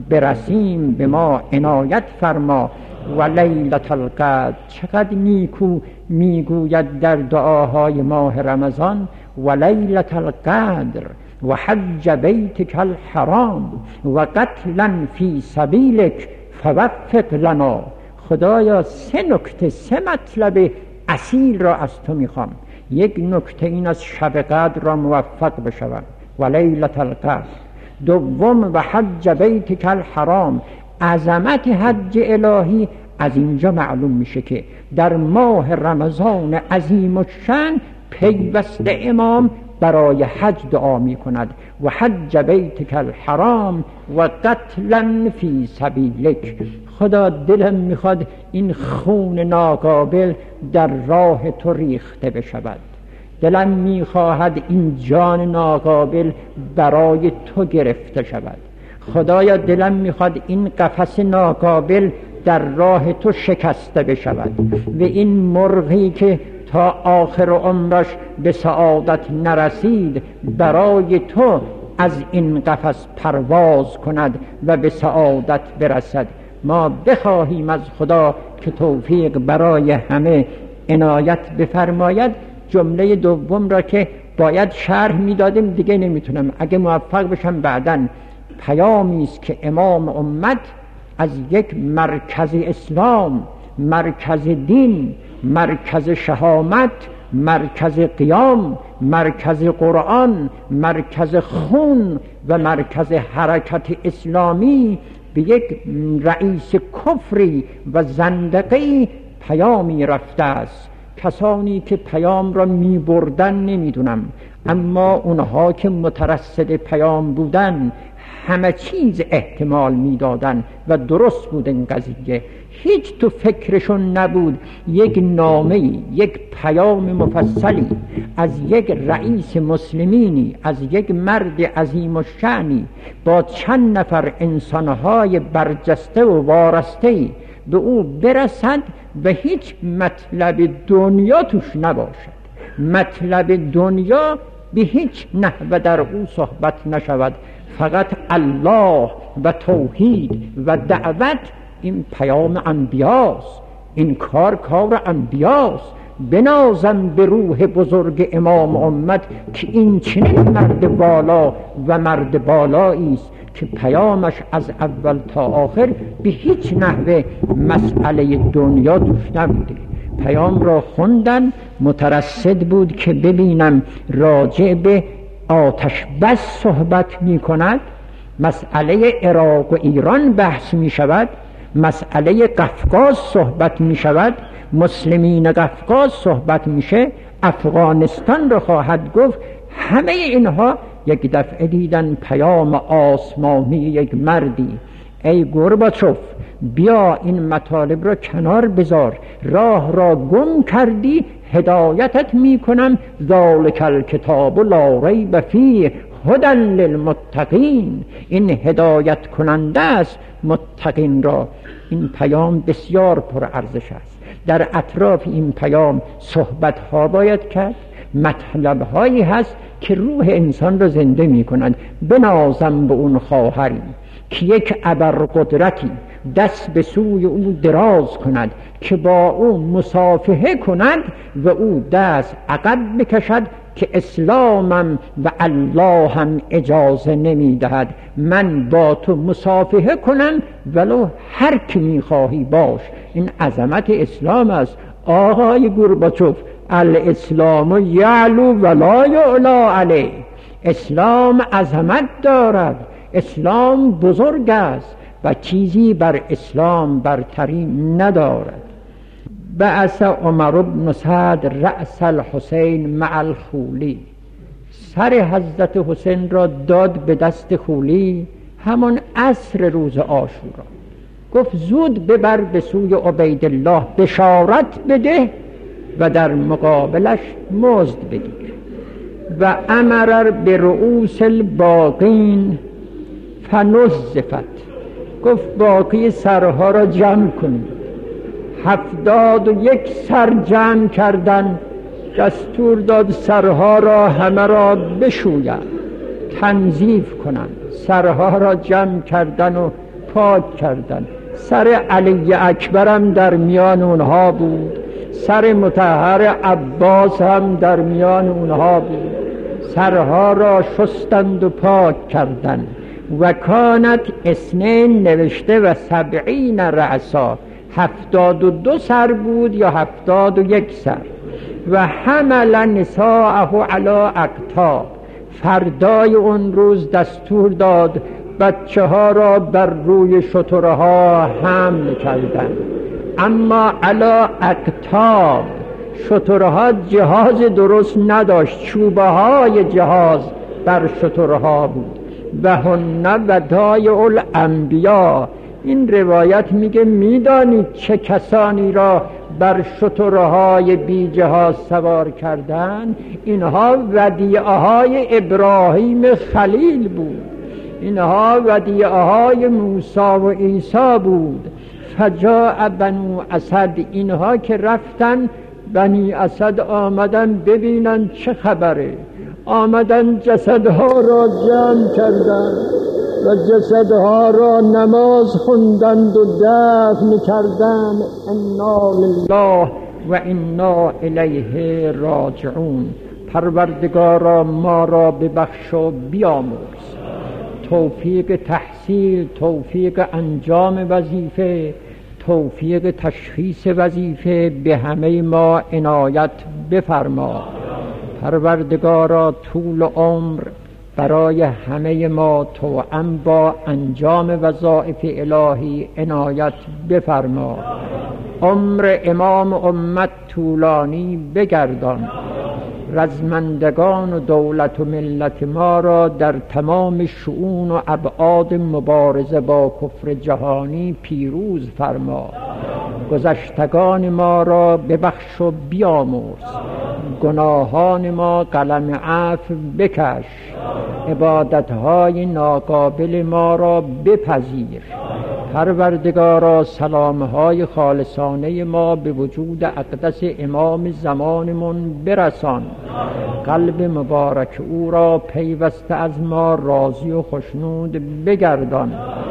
برسیم. به ما عنایت فرما. و لیلة القدر، چقدر نیکو میگوید در دعاهای ماه رمضان، و لیلة القدر و حج بیتک الحرام و قتلا فی سبیلک فوفق لنا. خدایا سه نکته، سه مطلب اصیل را از تو میخوام. یک نکته این از شب قدر را موفق بشوم، و لیلة القدر. دوم و حج بیتک الحرام، عظمت حج الهی از اینجا معلوم میشه که در ماه رمضان عظیم الشأن پیوسته امام برای حج دعا میکند، و حج بیتک الحرام و قتلا فی سبیلک. خدا دلم میخواد این خون ناقابل در راه تو ریخته بشود، دلم میخواهد این جان ناقابل برای تو گرفته شود. خدایا دلم میخواد این قفس ناقابل در راه تو شکسته بشود و این مرغی که تا آخر عمرش به سعادت نرسید برای تو از این قفس پرواز کند و به سعادت برسد. ما بخواهیم از خدا که توفیق برای همه عنایت بفرماید. جمله دوم را که باید شرح میدادیم دیگه نمیتونم، اگه موفق بشم بعداً. پیامی است که امام امت از یک مرکز اسلام، مرکز دین، مرکز شهامت، مرکز قیام، مرکز قرآن، مرکز خون و مرکز حرکت اسلامی به یک رئیس کفری و زندقی پیامی رفته است. کسانی که پیام را می بردن نمیدونم، اما اونها که مترصد پیام بودن همه چیز احتمال میدادن و درست بود این قضیه. هیچ تو فکرشون نبود یک نامه، یک پیام مفصلی از یک رئیس مسلمینی، از یک مرد عظیم الشأنی با چند نفر انسانهای برجسته و وارسته به او برسد و هیچ مطلب دنیا توش نباشد، مطلب دنیا به هیچ نحو در او صحبت نشود، فقط الله و توحید و دعوت. این پیام انبیاست، این کار کار انبیاست. بنازم به روح بزرگ امام امت که این چنین مرد بالا و مرد بالایی است که پیامش از اول تا آخر به هیچ نحو مسئله دنیا توش نبوده. پیام را خوندن، مترصد بود که ببینم راجع به آتش بس صحبت می کند، مسئله عراق و ایران بحث می شود، مسئله قفقاز صحبت می شود، مسلمین قفقاز صحبت میشه، افغانستان رو خواهد گفت. همه اینها یک دفعه دیدن پیام آسمانی یک مردی. ای گورباچوف، بیا این مطالب را کنار بذار، راه را گم کردی، هدایتت میکنم. ذالک الکتاب لا ریب فیه هدی للمتقین. این هدایت کننده است متقین را. این پیام بسیار پر ارزش است. در اطراف این پیام صحبت ها باید کرد، مطلب هایی هست که روح انسان را زنده می کنند. بنازم به اون خواهری که یک ابرقدرتی دست به سوی او دراز کند که با او مصافحه کند و او دست عقب بکشد که اسلامم و الله هم اجازه نمی دهد من با تو مصافحه کنم ولو هر کی می خواهی باش. این عظمت اسلام است. آقای گورباچوف، الاسلام یعلو ولا یعلا علیه. اسلام عظمت دارد، اسلام بزرگ است و چیزی بر اسلام برتری ندارد. بعث عمر بن سعد رأس الحسین مع الخولی. سر حضرت حسین را داد به دست خولی همان عصر روز عاشورا. گفت زود ببر به سوی عبیدالله، بشارت بده و در مقابلش مزد بگیر. و امر به رؤوس الباقین فنزفت. گفت باقی سرها را جمع کنید. هفتاد و یک سر جمع کردن، دستور داد سرها را همه را بشویند، تنظیف کنند. سرها را جمع کردن و پاک کردن. سر علی اکبرم در میان اونها بود، سر مطهر عباس هم در میان اونها بود. سرها را شستند و پاک کردند. و کانت اسنین نوشته و سبعین رأسا، هفتاد و دو سر بود یا هفتاد و یک سر. و حمل نساءه علی اقطاب. فردای اون روز دستور داد بچه ها را بر روی شترها حمل کردن، اما علی اقطاب. شترها جهاز درست نداشت، چوبه های جهاز بر شترها بود. و هن ودایع الانبیا. این روایت میگه میدانید چه کسانی را بر شترهای بی جهاز سوار کردن؟ اینها ودیعه های ابراهیم خلیل بود، اینها ودیعه های موسی و عیسی بود. فجاء بنو اسد. اینها که رفتن بنی اسد آمدن ببینن چه خبره، آمدن جسدها را جمع کردن و جسدها را نماز خوندند و دفن کردند. انا لله و انا الیه راجعون. پروردگارا ما را ببخش و بیامرز، توفیق تحصیل، توفیق انجام وظیفه، توفیق تشخیص وظیفه به همه ما عنایت بفرما. پروردگارا طول عمر برای همه ما توأم با انجام وظایف الهی عنایت بفرما. عمر امام امت طولانی بگردان. رزمندگان و دولت و ملت ما را در تمام شؤون و ابعاد مبارزه با کفر جهانی پیروز فرما. گذشتگان ما را ببخش و بیامرز، گناهان ما قلم عفو بکش، عبادتهای ناقابل ما را بپذیر. پروردگارا سلامهای خالصانه ما به وجود اقدس امام زمانمون برسان. قلب مبارک او را پیوسته از ما راضی و خوشنود بگردان.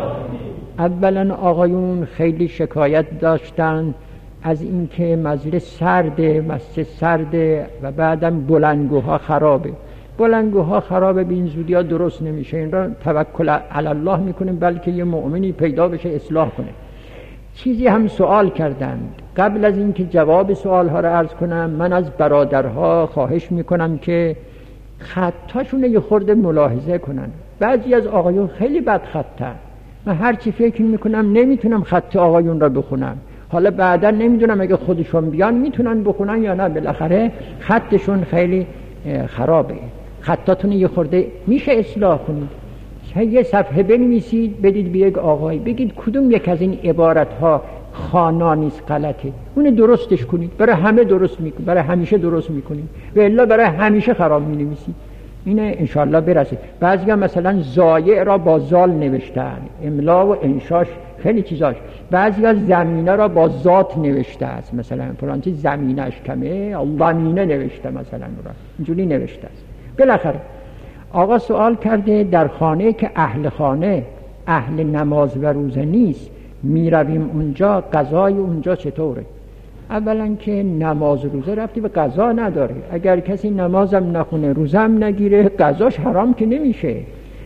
اولا آقایون خیلی شکایت داشتن از اینکه مجلس سرده، مسجد سرده و بعدم بلندگوها خرابه. بلندگوها خرابه، به این زودی ها درست نمیشه. این را توکل علی الله میکنیم بلکه یه مؤمنی پیدا بشه اصلاح کنه. چیزی هم سوال کردند. قبل از اینکه جواب سوال ها را عرض کنم، من از برادرها خواهش میکنم که خطاشون یه خورده ملاحظه کنن. بعضی از آقایون خیلی بد خطن. من هر چی فکر میکنم نمیتونم خط آقایون را بخونم. حالا بعدا نمیدونم اگه خودشون بیان میتونن بخونن یا نه. بالاخره خطشون خیلی خرابه. خطاتون یه خورده میشه اصلاح کنید. یه صفحه بنویسید بدید به یک آقای، بگید کدوم یک از این عبارت ها خوانا نیست، غلطه، اون درستش کنید. برای همه درست میکنید، برای همیشه درست میکنید و الا برای همیشه خراب مینویسید. اینه انشاءالله برسید. بعضی ها مثلا زایع را با زال نوشتن، املا و انشاش خیلی چیزاش. بعضی ها زمینه را با ذات نوشته است، مثلا فلان چیز زمینش کمه زمینه نوشته، مثلا را اینجوری نوشته است. بالاخره آقا سوال کرده در خانه که اهل خانه اهل نماز و روزه نیست، می رویم اونجا، قضای اونجا چطوره؟ اولا که نماز روزه رفتی به قضا نداره. اگر کسی نمازم نخونه روزم نگیره قضاش حرام که نمیشه.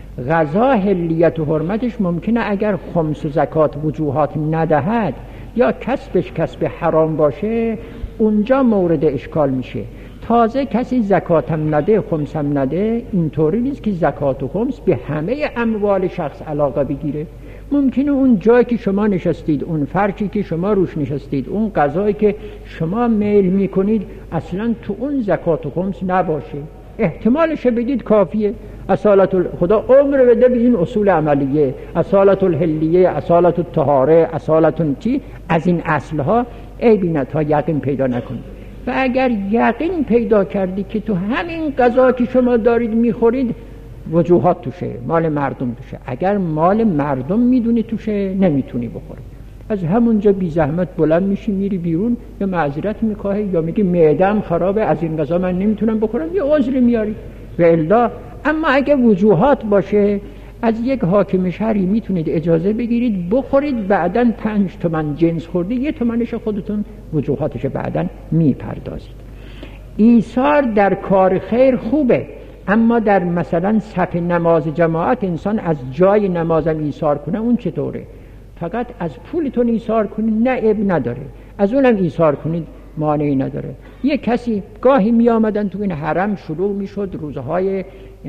قضا حلیت و حرمتش ممکنه اگر خمس و زکات وجوهات ندهد یا کسبش کسب حرام باشه اونجا مورد اشکال میشه. تازه کسی زکاتم نده خمسم نده اینطوری نیست که زکات و خمس به همه اموال شخص علاقه بگیره. ممکنه اون جایی که شما نشستید، اون فرشی که شما روش نشستید، اون غذایی که شما میل میکنید اصلا تو اون زکات و خمس نباشه. احتمالش بدید کافیه. اصالت خدا عمر بده به این اصول عملیه، اصالت الحلیه، اصالت الطهاره، اصالت چی، از این اصلها عیبی نه تا یقین پیدا نکنید. و اگر یقین پیدا کردی که تو همین غذا که شما دارید میخورید وجوهات توشه، مال مردم توشه، اگر مال مردم میدونی توشه نمیتونی بخوری. از همونجا بی زحمت بلند میشی میری بیرون، یا معذرت میخواهی یا میگی معده‌ام خرابه از این غذا من نمیتونم بخورم، یه عذر میاری و الا. اما اگه وجوهات باشه از یک حاکم شهری میتونید اجازه بگیرید بخورید، بعداً پنج تومن جنس خوردی یه تومنش خودتون وجوهاتش بعداً میپردازید. ایثار در کار خیر خوبه، اما در مثلا صف نماز جماعت انسان از جای نمازم ایثار کنه اون چطوره؟ فقط از پولتون ایثار کنید نه عیب نداره، از اونم ایثار کنید مانعی نداره. یک کسی گاهی می آمدن تو این حرم شروع می شد روزهای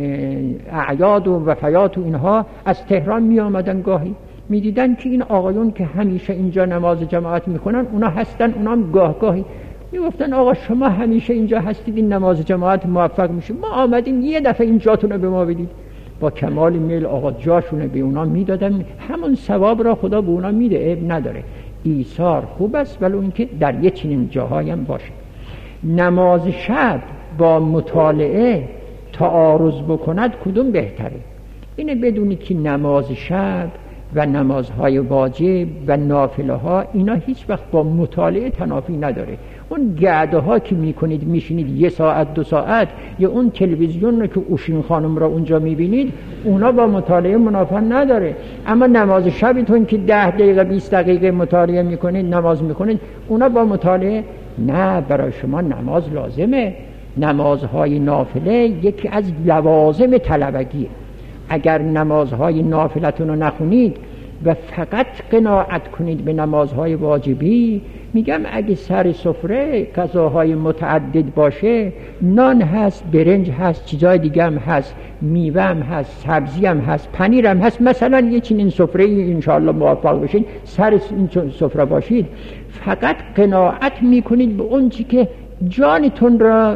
اعیاد و وفیات و اینها، از تهران می آمدن گاهی می دیدن که این آقایون که همیشه اینجا نماز جماعت می کنن اونا هستن، اونا هم گاه گاهی می گفتن آقا شما همیشه اینجا هستید این نماز جماعت موفق میشه، ما آمدیم یه دفعه این جاتون رو به ما بدید. با کمال میل آقا جاشونه به اونا میدادن، همون ثواب را خدا به اونا میده، عیب نداره. ایثار خوب است ولی اینکه در یه چنین جاهایی هم باشه. نماز شب با مطالعه تعارض بکند کدوم بهتره؟ اینه بدونید که نماز شب و نمازهای واجب و نافله ها اینا هیچ وقت با مطالعه تنافی نداره. اون گعده ها که میکنید میشینید یه ساعت دو ساعت، یا اون تلویزیون رو که اوشین خانم را اونجا میبینید، اونا با مطالعه منافع نداره. اما نماز شبتون که ده دقیقه بیست دقیقه مطالعه میکنید، نماز میکنید، اونا با مطالعه نه. برای شما نماز لازمه. نمازهای نافله یکی از لوازم طلبگیه. اگر نمازهای نافلتون رو نخونید و فقط قناعت کنید به نمازهای واجبی، میگم اگه سر سفره غذاهای متعدد باشه، نان هست، برنج هست، چیزای دیگه هم هست، میوه هم هست، سبزی هم هست، پنیر هم هست، مثلا یه چنین سفره ای انشاءالله موفق بشید سر این سفره باشید، فقط قناعت میکنید به اون چی که جانتون را،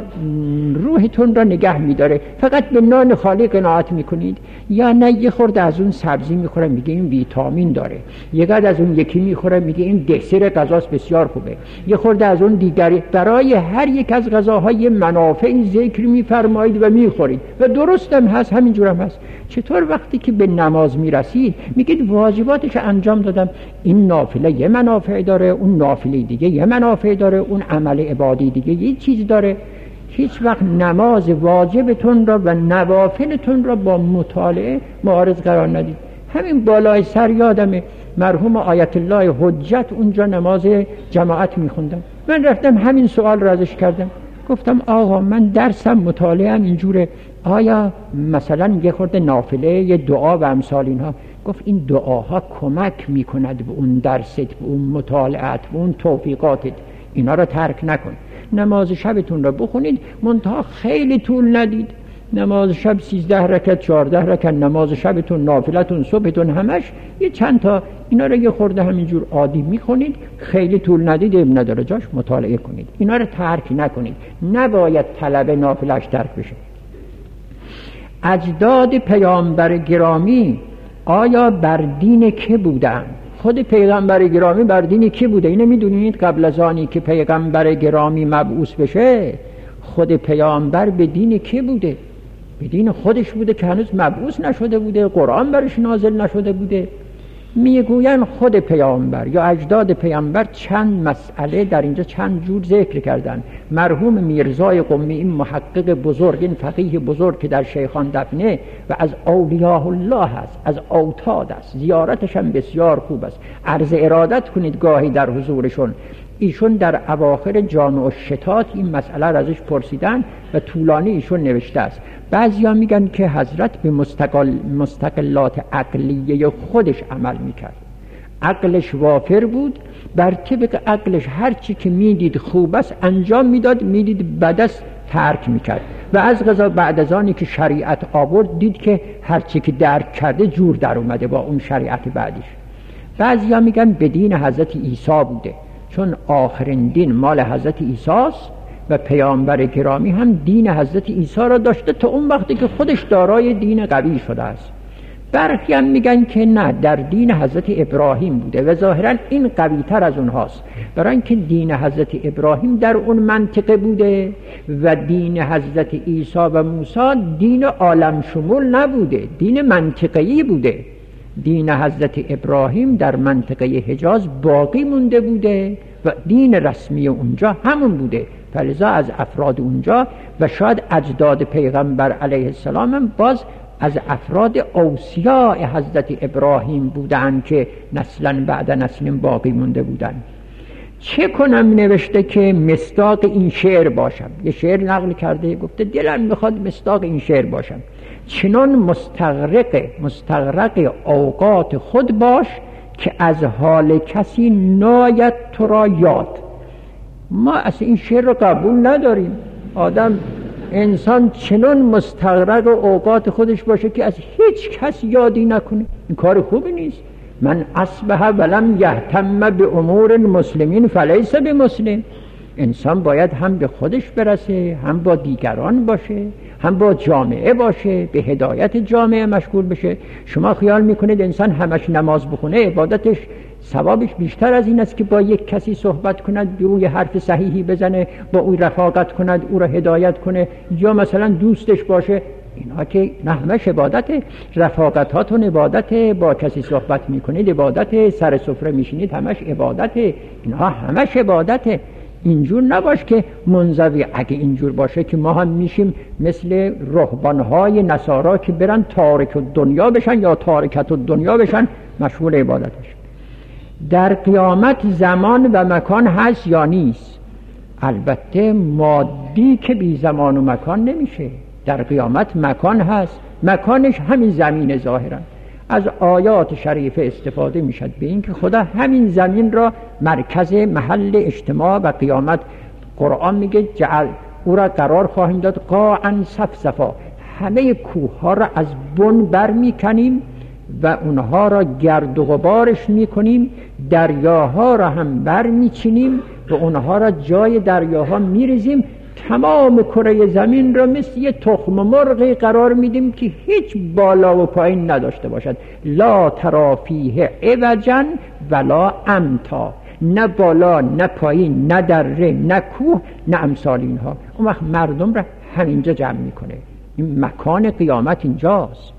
روحتون را نگه میداره، فقط به نان خالی قناعت میکنید. یا نه یه خورده از اون سبزی میخوره میگه این ویتامین داره، یه قدر از اون یکی میخوره میگه این دسر غذاست بسیار خوبه، یه خورده از اون دیگری. برای هر یک از غذاهای منافعی ذکر میفرمایید و میخورید و درست هم هست، همینجور هم هست. چطور وقتی که به نماز میرسید میگید واجباتش انجام دادم، این نافله یه منافع داره، اون نافله دیگه یه منافع داره، اون عمل عبادی دیگه یه چیز داره. هیچ وقت نماز واجبتون را و نوافلتون را با مطالعه معارض قرار ندید. همین بالای سر یادمه مرحوم آیت الله حجت اونجا نماز جماعت میخوندم، من رفتم همین سوال را ازش کردم، گفتم آقا من درسم مطالعه هم اینجوره، آیا مثلا یه خورده نافله یه دعا و امثال اینها؟ گفت این دعاها کمک میکند به اون درست، به اون مطالعت، به اون توفیقاتت، اینا را ترک نکن. نماز شبتون را بخونید، منتها خیلی طول ندید. نماز شب سیزده رکعت، چهارده رکعت، نماز شبتون، نافلتون، صبحتون، همش یه چند تا اینا را یه خورده همینجور عادی میخونید، خیلی طول ندید، اب نداره جاش مطالعه کنید، اینا را ترک نکنید. نباید طلب نافلش ترک بشه. اجداد پیامبر گرامی آیا بر دین که بودن؟ خود پیغمبر گرامی بر دین کی بوده؟ اینو میدونید؟ قبل از آنی که پیغمبر گرامی مبعوث بشه، خود پیامبر به دین کی بوده؟ به دین خودش بوده که هنوز مبعوث نشده بوده، قرآن برش نازل نشده بوده. میگوین خود پیامبر یا اجداد پیامبر چند مسئله در اینجا چند جور ذکر کردن. مرحوم میرزای قمی، این محقق بزرگ، این فقیه بزرگ که در شیخان دفنه و از اولیاء الله هست، از اوتاد است، زیارتش هم بسیار خوب است، عرض ارادت کنید گاهی در حضورشون. ایشون در اواخر جامع الشتات این مسئله را ازش پرسیدن و طولانی ایشون نوشته است. بعضیا میگن که حضرت به مستقل مستقلات عقلیه خودش عمل میکرد، عقلش وافر بود، بر طبق عقلش هر چی که میدید خوب است انجام میداد، میدید بد است ترک میکرد. و از قضا بعد از آنی که شریعت آورد دید که هر چی که درک کرده جور در اومده با اون شریعت بعدش. بعضیا میگن به دین حضرت عیسی بوده، چون آخرین دین مال حضرت عیسی است و پیامبر گرامی هم دین حضرت عیسی را داشته تا اون وقتی که خودش دارای دین قوی شده است. برخی هم میگن که نه، در دین حضرت ابراهیم بوده و ظاهرا این قوی تر از اونهاست، برای اینکه دین حضرت ابراهیم در اون منطقه بوده و دین حضرت عیسی و موسی دین عالم شمول نبوده، دین منطقه‌ای بوده. دین حضرت ابراهیم در منطقه حجاز باقی مونده بوده و دین رسمی اونجا همون بوده، فلذا از افراد اونجا و شاید اجداد پیغمبر علیه السلام هم باز از افراد اوصیاء حضرت ابراهیم بودن که نسلا بعد نسل باقی مونده بودن. چه کنم نوشته که مصداق این شعر باشم. یه شعر نقل کرده، گفته دلم میخواد مصداق این شعر باشم. چنان مستغرق مستغرق اوقات خود باش که از حال کسی ناید تو را یاد. ما اصلا این شعر رو قبول نداریم. آدم انسان چنان مستغرق اوقات خودش باشه که از هیچ کس یادی نکنه، این کار خوبی نیست. من اصبح ولم یهتم به امور المسلمین فلیس بمسلم. انسان باید هم به خودش برسه، هم با دیگران باشه، هم با جامعه باشه، به هدایت جامعه مشغول بشه. شما خیال میکنید انسان همش نماز بخونه عبادتش ثوابش بیشتر از این است که با یک کسی صحبت کند، به او حرف صحیحی بزنه، با او رفاقت کند، او را هدایت کنه، یا مثلا دوستش باشه؟ اینها که نه همش عبادته. رفاقتاتون عبادته، با کسی صحبت میکنید عبادته، سر سفره میشینید همش عبادته، اینها همش عبادته. اینجور نباش که منزوی. اگه اینجور باشه که ما هم میشیم مثل رهبانهای نصارا که برن تارک الدنیا بشن یا تارکت الدنیا بشن، مشغول عبادتش. در قیامت زمان و مکان هست یا نیست؟ البته مادی که بی زمان و مکان نمیشه. در قیامت مکان هست، مکانش همین زمین ظاهرا. از آیات شریفه استفاده میشد به این که خدا همین زمین را مرکز محل اجتماع و قیامت، قرآن میگه جعل او را قرار خواهیم داد قاعا صفصفا، همه کوه ها را از بن بر میکنیم و اونها را گرد و غبارش میکنیم، دریاها را هم بر میچینیم و اونها را جای دریاها میریزیم، تمام کره زمین را مثل یه تخم مرغی قرار میدیم که هیچ بالا و پایین نداشته باشد. لا تری فیه عوجا ولا امتا، نه بالا نه پایین، نه دره نه کوه نه امثال اینها. اون وقت مردم را همینجا جمع میکنه. این مکان قیامت اینجاست.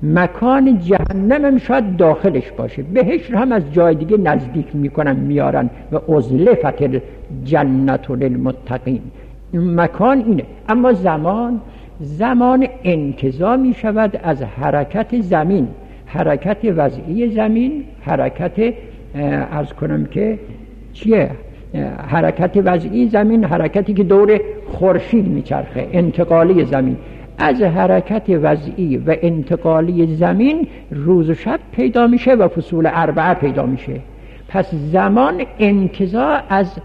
مکان جهنم هم شاید داخلش باشه، بهش هم از جای دیگه نزدیک میکنن میارن و ازلفت الجنت للمتقین. این مکان اینه. اما زمان زمان انتزاع می شود از حرکت زمین، حرکت وضعی زمین، حرکت از کنم که چیه؟ حرکت وضعی زمین، حرکتی که دور خورشید میچرخه، انتقالی زمین. از حرکت وضعی و انتقالی زمین روز و شب پیدا میشه و فصول اربعه پیدا میشه. پس زمان انتزاع از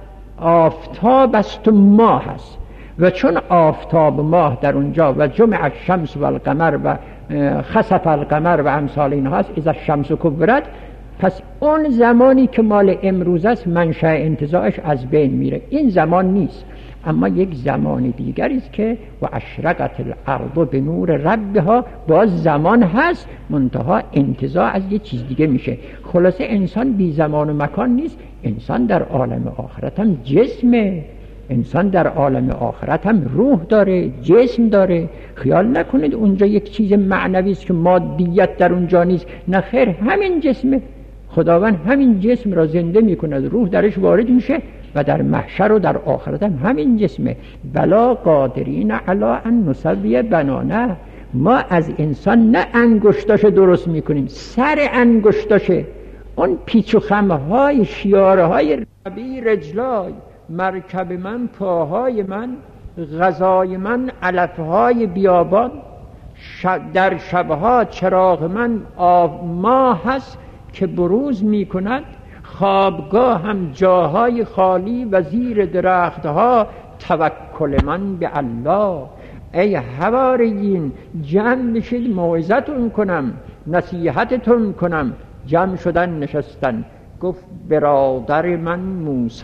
آفتاب است و ماه هست و چون آفتاب ماه در اونجا و جمع الشمس و القمر و خسف القمر و امثال این هست، اذا الشمس کورت، پس اون زمانی که مال امروز است منشأ انتزاعش از بین میره. این زمان نیست. اما یک زمان دیگری است که و اشرقت الارض به نور ربها، باز زمان هست، منتها انتزاع از یه چیز دیگه میشه. خلاصه انسان بی زمان و مکان نیست. انسان در عالم آخرت هم جسمه، انسان در عالم آخرت هم روح داره، جسم داره. خیال نکنید اونجا یک چیز معنوی است که مادیت در اونجا نیست. نه خیر، همین جسمه. خداوند همین جسم را زنده میکند، روح درش وارد میشه و در محشر و در آخرت هم همین جسمه. بلا قادرین علی ان نسوی بنانه. ما از انسان نه انگشتاش درست میکنیم، سر انگشتاشه. اون پیچ و خمهای شیاره های ربی رجلای، مرکب من پاهای من، غذای من علفهای بیابان، در شبها چراغ من آب ماه هست که بروز می کند، خوابگاه هم جاهای خالی و زیر درختها توکل من به الله. ای حواریین جمع بشید موعظتون کنم، نصیحتتون کنم. جمع شدن نشستن. گفت برادر من موسی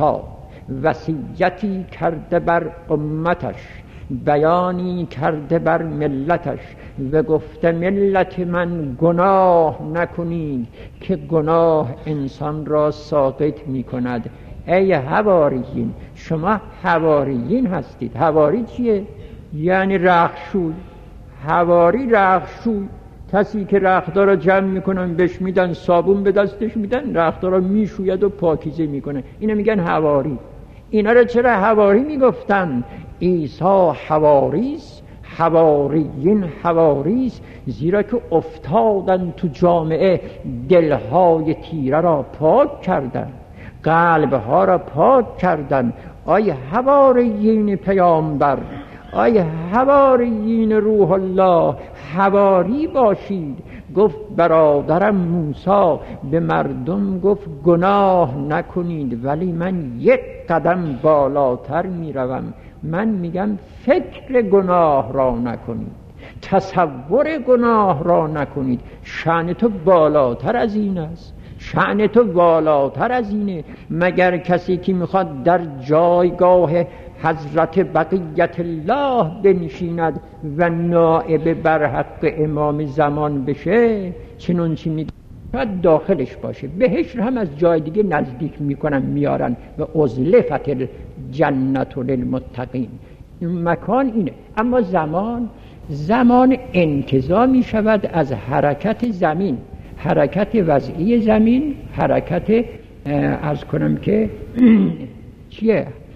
وصیتی کرده بر امتش، بیانی کرده بر ملتش و گفته ملت من گناه نکنید که گناه انسان را ساقط می کند. ای حواریین، شما حواریین هستید. حواری چیه؟ یعنی رخشوی. حواری رخشوی، کسی که رختار را جمع میکنن بهش میدن، صابون به دستش میدن، رختار را میشوید و پاکیزه میکنه. اینا میگن حواری. اینا را چرا حواری میگفتن؟ عیسی حواریست، حواریین حواریست، زیرا که افتادن تو جامعه، دلهای تیره را پاک کردن، قلبها را پاک کردن. آی حواریین پیامبر، آی حواریین روح الله، حواری باشید. گفت برادرم موسی به مردم گفت گناه نکنید، ولی من یک قدم بالاتر می روم. من میگم فکر گناه را نکنید، تصور گناه را نکنید. شأن تو بالاتر از این است، شأن تو بالاتر از اینه. مگر کسی که میخواد در جایگاه حضرت بقیت الله بنشیند و نائب بر حق امام زمان بشه، چنون چی میگه شاید داخلش باشه، بهش هم از جای دیگه نزدیک میکنن میارن و ازلفت الجنت للمتقین. این مکان اینه. اما زمان زمان انتزاع می شود از حرکت زمین، حرکت وضعی زمین، حرکت از کنم که چیه؟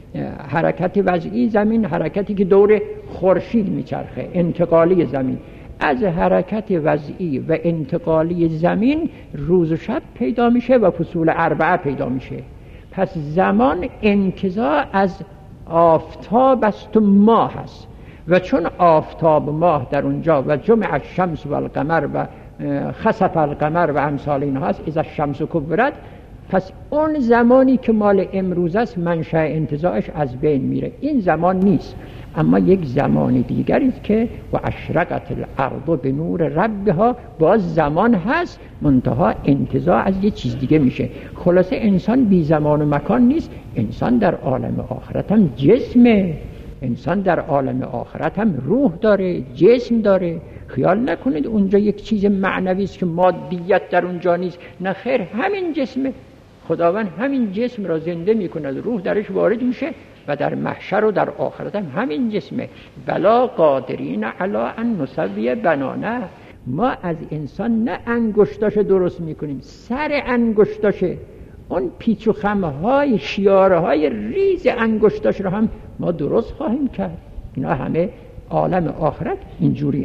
حرکت وضعی زمین حرکتی که دور خورشید میچرخه، انتقالی زمین. از حرکت وضعی و انتقالی زمین روز و شب پیدا میشه و فصول اربعه پیدا میشه. پس زمان انتزاع از آفتاب است و ماه است و چون آفتاب و ماه در اونجا و جمع الشمس و القمر و خسف القمر و امثال اینها هست، اذا الشمس کورت، پس اون زمانی که مال امروز است منشأ انتزاعش از بین میره، این زمان نیست. اما یک زمان دیگری است که و اشرقت الارض به نور ربها، باز زمان هست، منتها انتزاع از یه چیز دیگه میشه. خلاصه انسان بی زمان و مکان نیست، انسان در عالم آخرت هم جسمه، انسان در عالم آخرت هم روح داره، جسم داره. خیال نکنید اونجا یک چیز معنوی است که مادیت در اونجا نیست، نه خیر، همین جسمه. خداوند همین جسم را زنده میکند، روح درش وارد میشه و در محشر و در آخرت هم همین جسمه. بلا قادرین علی ان نسوی بنانه، ما از انسان نه انگشتاش درست میکنیم، سر انگشتاش، اون پیچ و خمهای شیارهای ریز انگشتاش رو هم ما درست خواهیم کرد. اینا همه عالم آخرت اینجوریه.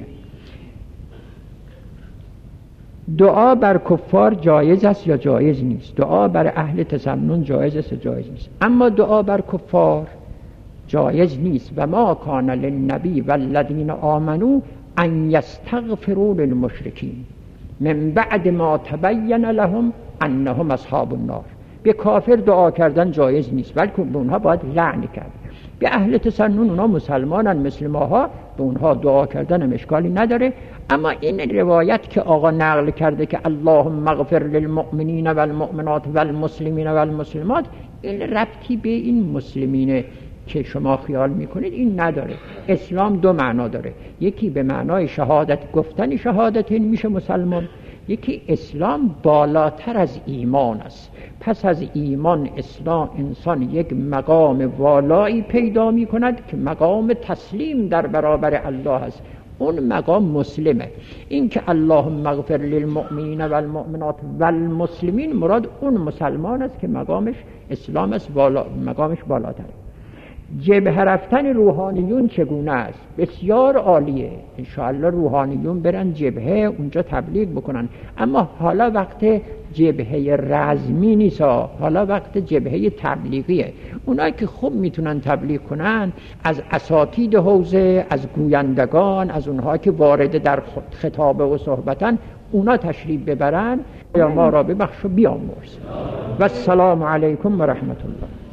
دعا بر کفار جایز است یا جایز نیست؟ دعا بر اهل تسنن جایز است یا جایز نیست؟ اما دعا بر کفار جایز نیست. و ما کان للنبی والذین آمنوا ان یستغفروا للمشرکین من بعد ما تبین لهم انهم اصحاب النار. به کافر دعا کردن جایز نیست، بلکه به اونها باید لعن کرد. به اهل تسنن، اونها مسلمانن مثل ماها، به اونها دعا کردن هم اشکالی نداره. اما این روایت که آقا نقل کرده که اللهم اغفر للمؤمنین والمؤمنات والمسلمین والمسلمات، این ربطی به این مسلمینه که شما خیال میکنید این نداره. اسلام دو معنا داره، یکی به معنای شهادت، گفتن شهادتین میشه مسلمان، یکی اسلام بالاتر از ایمان است. پس از ایمان اسلام انسان یک مقام والایی پیدا می کند که مقام تسلیم در برابر الله است. اون مقام مسلمه. این که اللهم اغفر للمؤمنین والمؤمنات والمسلمین، مراد اون مسلمان است که مقامش اسلام است، بالا مقامش بالاتره. جبهه رفتن روحانیون چگونه است؟ بسیار عالیه. انشاءالله روحانیون برن جبهه، اونجا تبلیغ بکنن. اما حالا وقت جبهه رزمی نیست، حالا وقت جبهه تبلیغیه. اونایی که خوب میتونن تبلیغ کنن، از اساتید حوزه، از گویندگان، از اونها که وارد در خطابه و صحبتن، اونا تشریف ببرن. یا ما را ببخش و بیامرز. و السلام علیکم و رحمت الله.